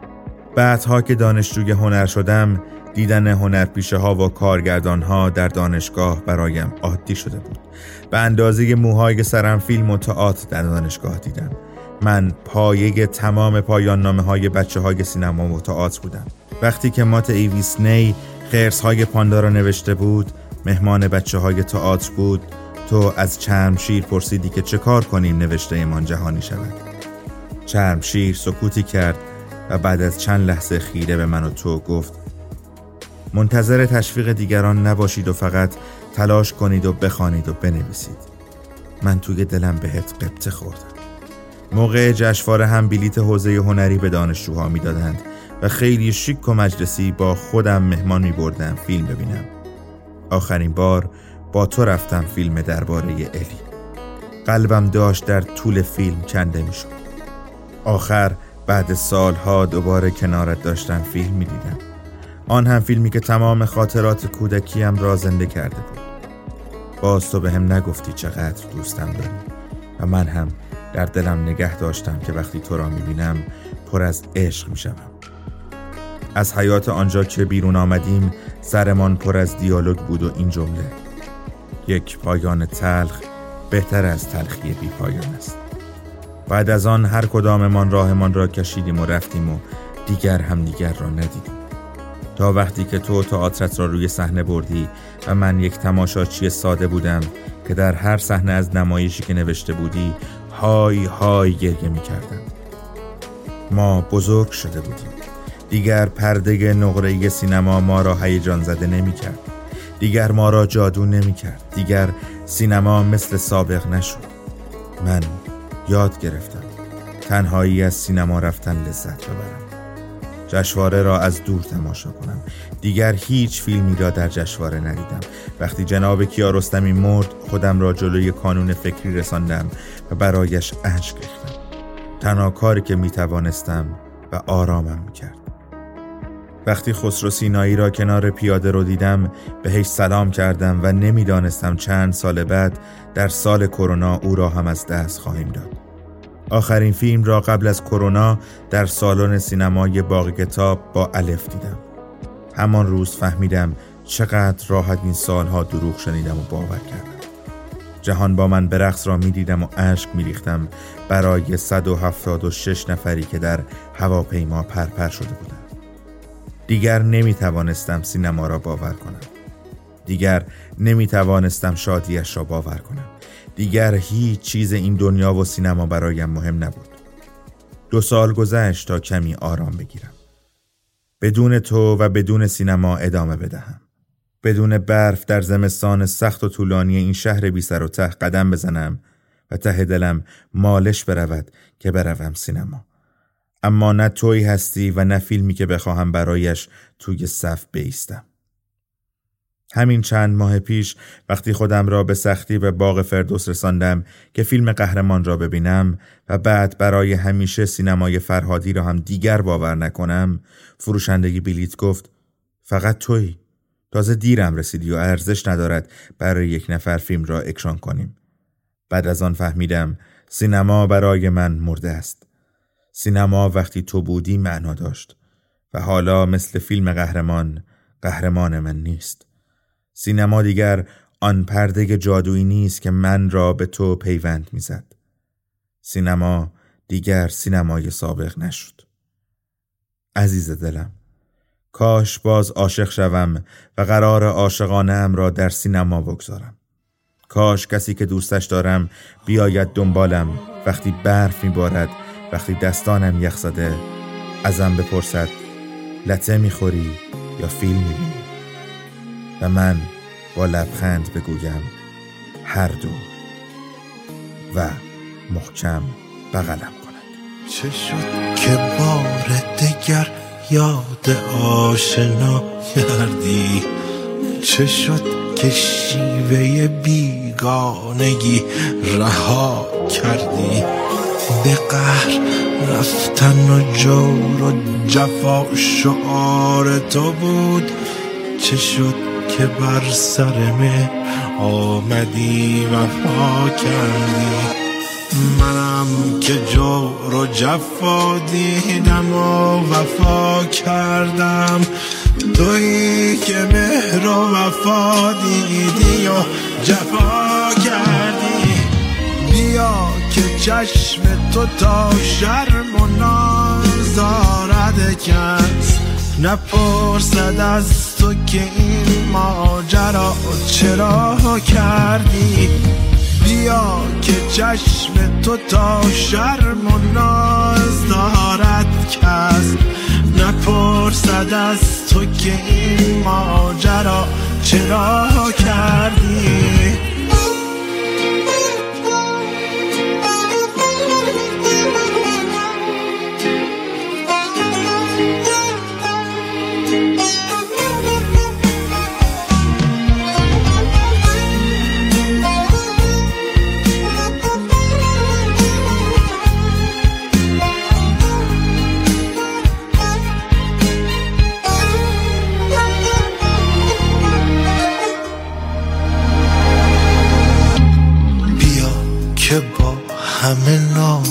بعدها که دانشجوی هنر شدم، دیدن هنرپیشه ها و کارگردان ها در دانشگاه برایم عادی شده بود. به اندازه موهای سرم فیلم و تئاتر در دانشگاه دیدم. من پایه تمام پایان نامه های بچه های سینما و تئاتر بودم. وقتی که مات ایویس نی خرس های پاندا را نوشته بود، مهمان بچه های تئاتر بود، تو از چرمشیر پرسیدی که چه کار کنیم نوشته ایمان جهانی شود. چرمشیر سکوتی کرد و بعد از چند لحظه خیره به من و تو گفت منتظر تشویق دیگران نباشید و فقط تلاش کنید و بخوانید و بنویسید. من توی دلم بهت قبطه خوردم. موقع جشنواره هم بلیت حوزه هنری به دانشجوها میدادند و خیلی شیک و مجلسی با خودم مهمان می بردم فیلم ببینم. آخرین بار با تو رفتم فیلم درباره الی. قلبم داشت در طول فیلم کنده می شد. آخر بعد سالها دوباره کنارت داشتم فیلم می دیدم. آن هم فیلمی که تمام خاطرات کودکیم را زنده کرده بود. باز تو به هم نگفتی چقدر دوستم داری و من هم در دلم نگه داشتم که وقتی تو را می بینم پر از عشق می شدم. از حیات آنجا که بیرون آمدیم سرمان پر از دیالوگ بود و این جمله: یک پایان تلخ بهتر از تلخی بی پایان است. بعد از آن هر کداممان راهمان را کشیدیم و رفتیم و دیگر هم دیگر را ندیدیم، تا وقتی که تو تئاترت را روی صحنه بردی و من یک تماشاچی ساده بودم که در هر صحنه از نمایشی که نوشته بودی های های گریه می کردم. ما بزرگ شده بودیم. دیگر پرده نقره‌ای سینما ما را هیجان زده نمی کرد. دیگر ما را جادو نمی کرد. دیگر سینما مثل سابق نشد. من یاد گرفتم تنهایی از سینما رفتن لذت ببرم. جشنواره را از دور تماشا کنم. دیگر هیچ فیلمی را در جشنواره ندیدم. وقتی جناب کیارستمی مرد خودم را جلوی کانون فکری رساندم و برایش اشک ریختم. تنها کاری که می توانستم و آرامم می کرد. وقتی خسرو سینایی را کنار پیاده رو دیدم بهش سلام کردم و نمیدانستم چند سال بعد در سال کرونا او را هم از دست خواهیم داد. آخرین فیلم را قبل از کرونا در سالن سینمای باغ کتاب با الف دیدم. همان روز فهمیدم چقدر راحت این سالها دروغ شنیدم و باور کردم. جهان با من به رقص را می دیدم و اشک می ریختم برای صد و هفتاد و شش نفری که در هواپیما پرپر شده بودند. دیگر نمی توانستم سینما را باور کنم. دیگر نمی توانستم شادیش را باور کنم. دیگر هیچ چیز این دنیا و سینما برایم مهم نبود. دو سال گذشت تا کمی آرام بگیرم. بدون تو و بدون سینما ادامه بدهم. بدون برف در زمستان سخت و طولانی این شهر بی سر و ته قدم بزنم و ته دلم مالش برود که بروم سینما. اما نه تویی هستی و نه فیلمی که بخواهم برایش توی صف بایستم. همین چند ماه پیش وقتی خودم را به سختی به باغ فردوس رساندم که فیلم قهرمان را ببینم و بعد برای همیشه سینمای فرهادی را هم دیگر باور نکنم، فروشنده بلیت گفت فقط تویی. تازه دیرم رسیدی و ارزش ندارد برای یک نفر فیلم را اکران کنیم. بعد از آن فهمیدم سینما برای من مرده است. سینما وقتی تو بودی معنا داشت و حالا مثل فیلم قهرمان قهرمان من نیست. سینما دیگر آن پرده جادویی نیست که من را به تو پیوند میزد. سینما دیگر سینمای سابق نشد. عزیز دلم، کاش باز عاشق شوم و قرار عاشقانه ام را در سینما بگذارم. کاش کسی که دوستش دارم بیاید دنبالم وقتی برف میبارد، وقتی دستانم یخ زده، ازم بپرسد لته میخوری یا فیلم میبینی؟ و من با لبخند بگویم هر دو و محکم بغلم کند. چه شد که بار دیگر یاد آشنا کردی؟ چه شد که شیوه بیگانگی رها کردی؟ به قهر رفتن و جور و جفا شعار تو بود. چه شد که بر سر مهر آمدی وفا کردی؟ منم که جور و جفا دیدم و وفا کردم، تویی که مهر و وفا دیدی و جفا کردی. بیا که چشم تو تا شرم و ناز دارد کس، نپرسد از تو که این ماجرا چرا کردی. بیا که چشم تو تا شرم و ناز دارد کس، نپرسد از تو که این ماجرا چرا کردی. همه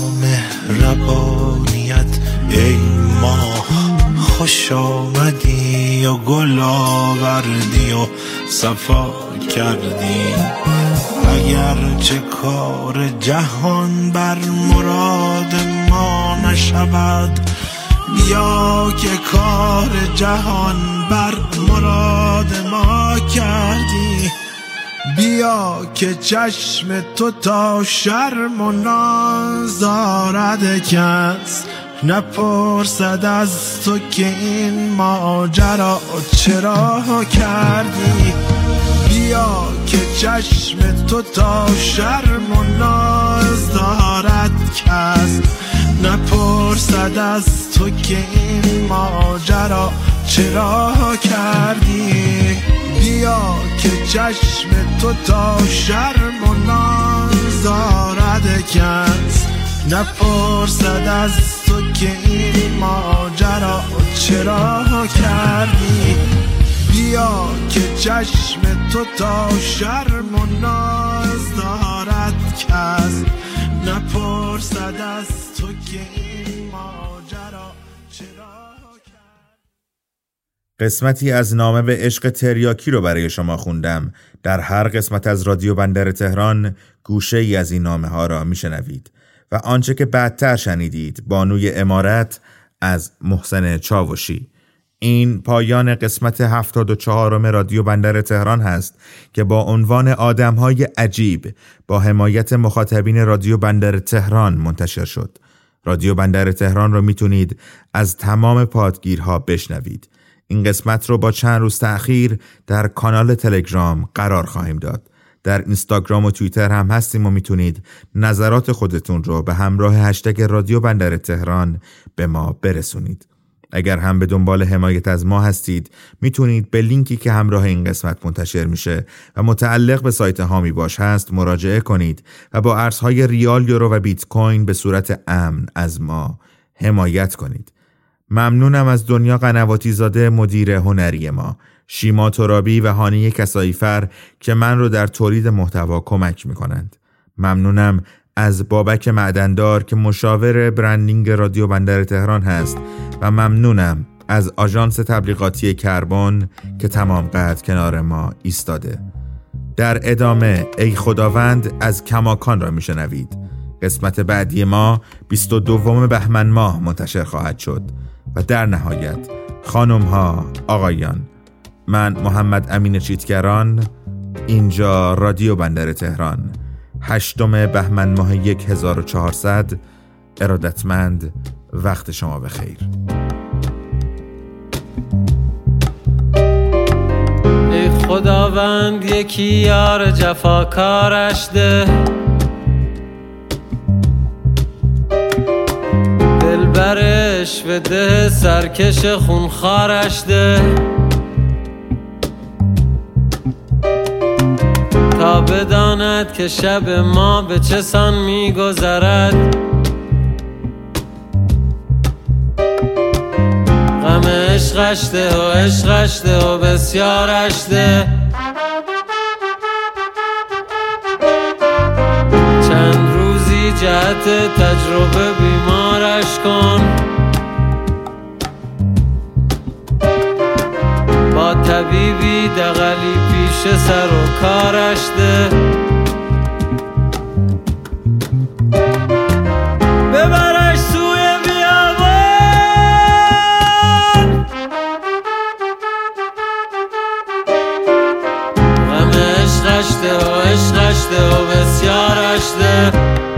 نامهربانیت ای ماه، خوش آمدی و گل آوردی و صفا کردی. اگر چه کار جهان بر مراد ما نشود، بیا که کار جهان بر مراد ما کردی. بیا که چشم تو تا شرم و ناز دارد کس، نپرسد از تو که این ماجرا چرا کردی. بیا که چشم تو تا شرم و ناز دارد کس، نپرسد از تو که این ماجرا ماجرا چرا کردی؟ بیا که چشم تو تا شرم و ناز دارد کس نپرسد از تو که این ماجرا چرا کردی؟ بیا که چشم تو تا شرم و ناز دارد کس نپرسد از تو که این ماجرا چرا. قسمتی از نامه به عشق تریاکی رو برای شما خوندم. در هر قسمت از رادیو بندر تهران گوشه ای از این نامه ها را میشنوید و آنچه که بعدتر شنیدید بانوی امارت از محسن چاوشی. این پایان قسمت هفتاد و چهارم رادیو بندر تهران هست که با عنوان آدم‌های عجیب با حمایت مخاطبین رادیو بندر تهران منتشر شد. رادیو بندر تهران رو میتونید از تمام پادگیرها بشنوید. این قسمت رو با چند روز تأخیر در کانال تلگرام قرار خواهیم داد. در اینستاگرام و توییتر هم هستیم و میتونید نظرات خودتون رو به همراه هشتگ رادیو بندر تهران به ما برسونید. اگر هم به دنبال حمایت از ما هستید میتونید به لینکی که همراه این قسمت منتشر میشه و متعلق به سایت هامی باش هست مراجعه کنید و با ارزهای ریال، یورو و بیت کوین به صورت امن از ما حمایت کنید. ممنونم از دنیا قنواتی زاده مدیر هنری ما، شیما ترابی و هانی کساییفر که من رو در تولید محتوا کمک میکنند. ممنونم از بابک معدندار که مشاور برندینگ رادیو بندر تهران هست و ممنونم از آژانس تبلیغاتی کربن که تمام قد کنار ما ایستاده. در ادامه ای خداوند از کماکان را میشنوید. قسمت بعدی ما بیست و دوم بهمن ماه منتشر خواهد شد. و در نهایت خانم ها، آقایان، من محمد امین چیتگران، اینجا رادیو بندر تهران، هشتم بهمن ماه هزار و چهارصد، ارادتمند. وقت شما بخیر. ای خداوند یکی یار جفاکارش ده، دلبرش و ده سرکش خونخوارش ده، تا بداند که شب ما به چه سان می گذرد. غم عشقش ده و عشقش ده و بسیارش ده، چند روزی جهت تجربه بیمارش کن، با طبیبی دغلی پیش سر و کارش ده، ببرش سوی بیابان، غم عشقش ده و عشقش ده و بسیارش ده،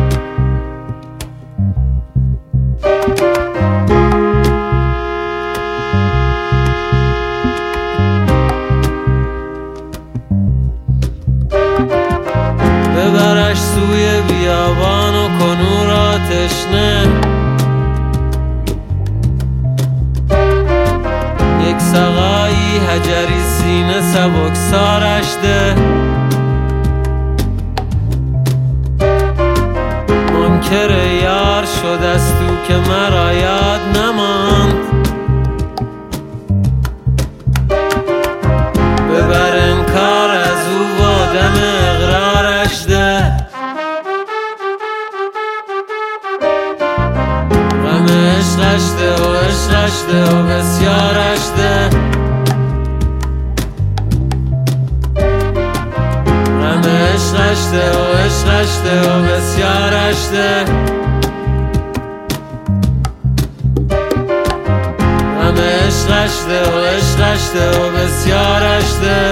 ببرش سوی بیابان و کنو را تشنه، یک سقایی حجری سینه سبکسارش ده، منکر یار شد از تو که مرا یاد نماند، ببر انکار از او و دم اقرارش ده، غم عشقش ده و عشقش ده و بسیارش ده، غم عشقش ده و عشقش ده و بسیارش ده، غم عشقش ده و عشقش ده و بسیارش ده،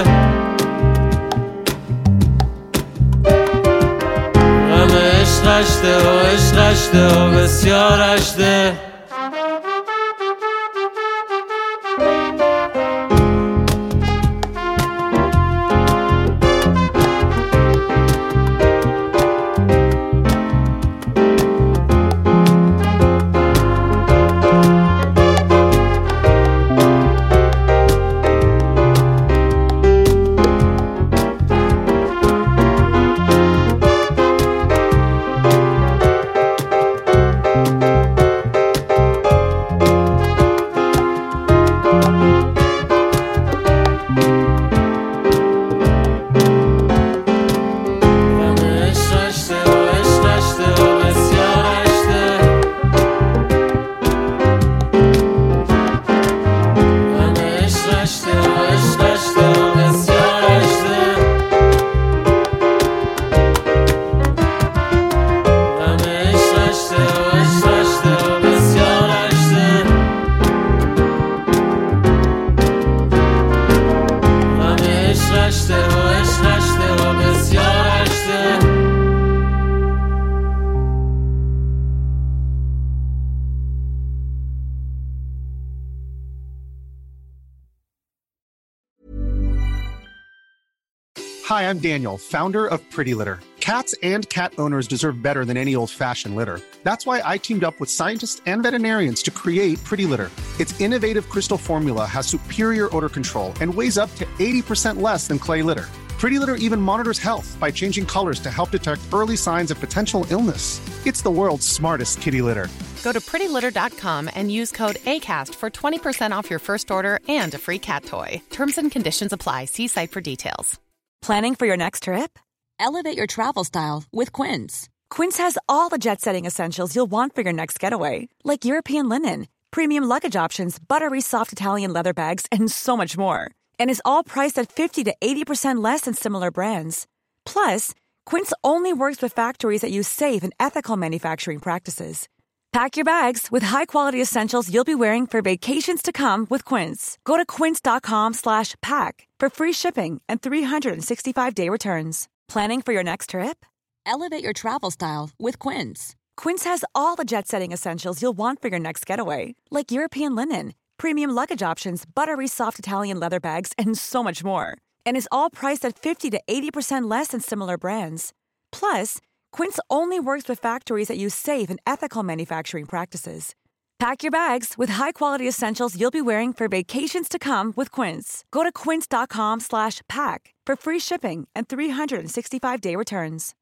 غم عشقش ده و عشقش ده و بسیارش ده. Hi, I'm Daniel, founder of Pretty Litter. Cats and cat owners deserve better than any old-fashioned litter. That's why I teamed up with scientists and veterinarians to create Pretty Litter. Its innovative crystal formula has superior odor control and weighs up to eighty percent less than clay litter. Pretty Litter even monitors health by changing colors to help detect early signs of potential illness. It's the world's smartest kitty litter. Go to pretty litter dot com and use code ACAST for twenty percent off your first order and a free cat toy. Terms and conditions apply. See site for details. Planning for your next trip? Elevate your travel style with Quince. Quince has all the jet-setting essentials you'll want for your next getaway, like European linen, premium luggage options, buttery soft Italian leather bags, and so much more. And is all priced at fifty to eighty percent less than similar brands. Plus, Quince only works with factories that use safe and ethical manufacturing practices. Pack your bags with high-quality essentials you'll be wearing for vacations to come with Quince. Go to quince dot com slash pack for free shipping and three sixty-five day returns. Planning for your next trip? Elevate your travel style with Quince. Quince has all the jet-setting essentials you'll want for your next getaway, like European linen, premium luggage options, buttery soft Italian leather bags, and so much more. And is all priced at fifty to eighty percent less than similar brands. Plus, Quince only works with factories that use safe and ethical manufacturing practices. Pack your bags with high-quality essentials you'll be wearing for vacations to come with Quince. Go to quince dot com slash pack for free shipping and three sixty-five day returns.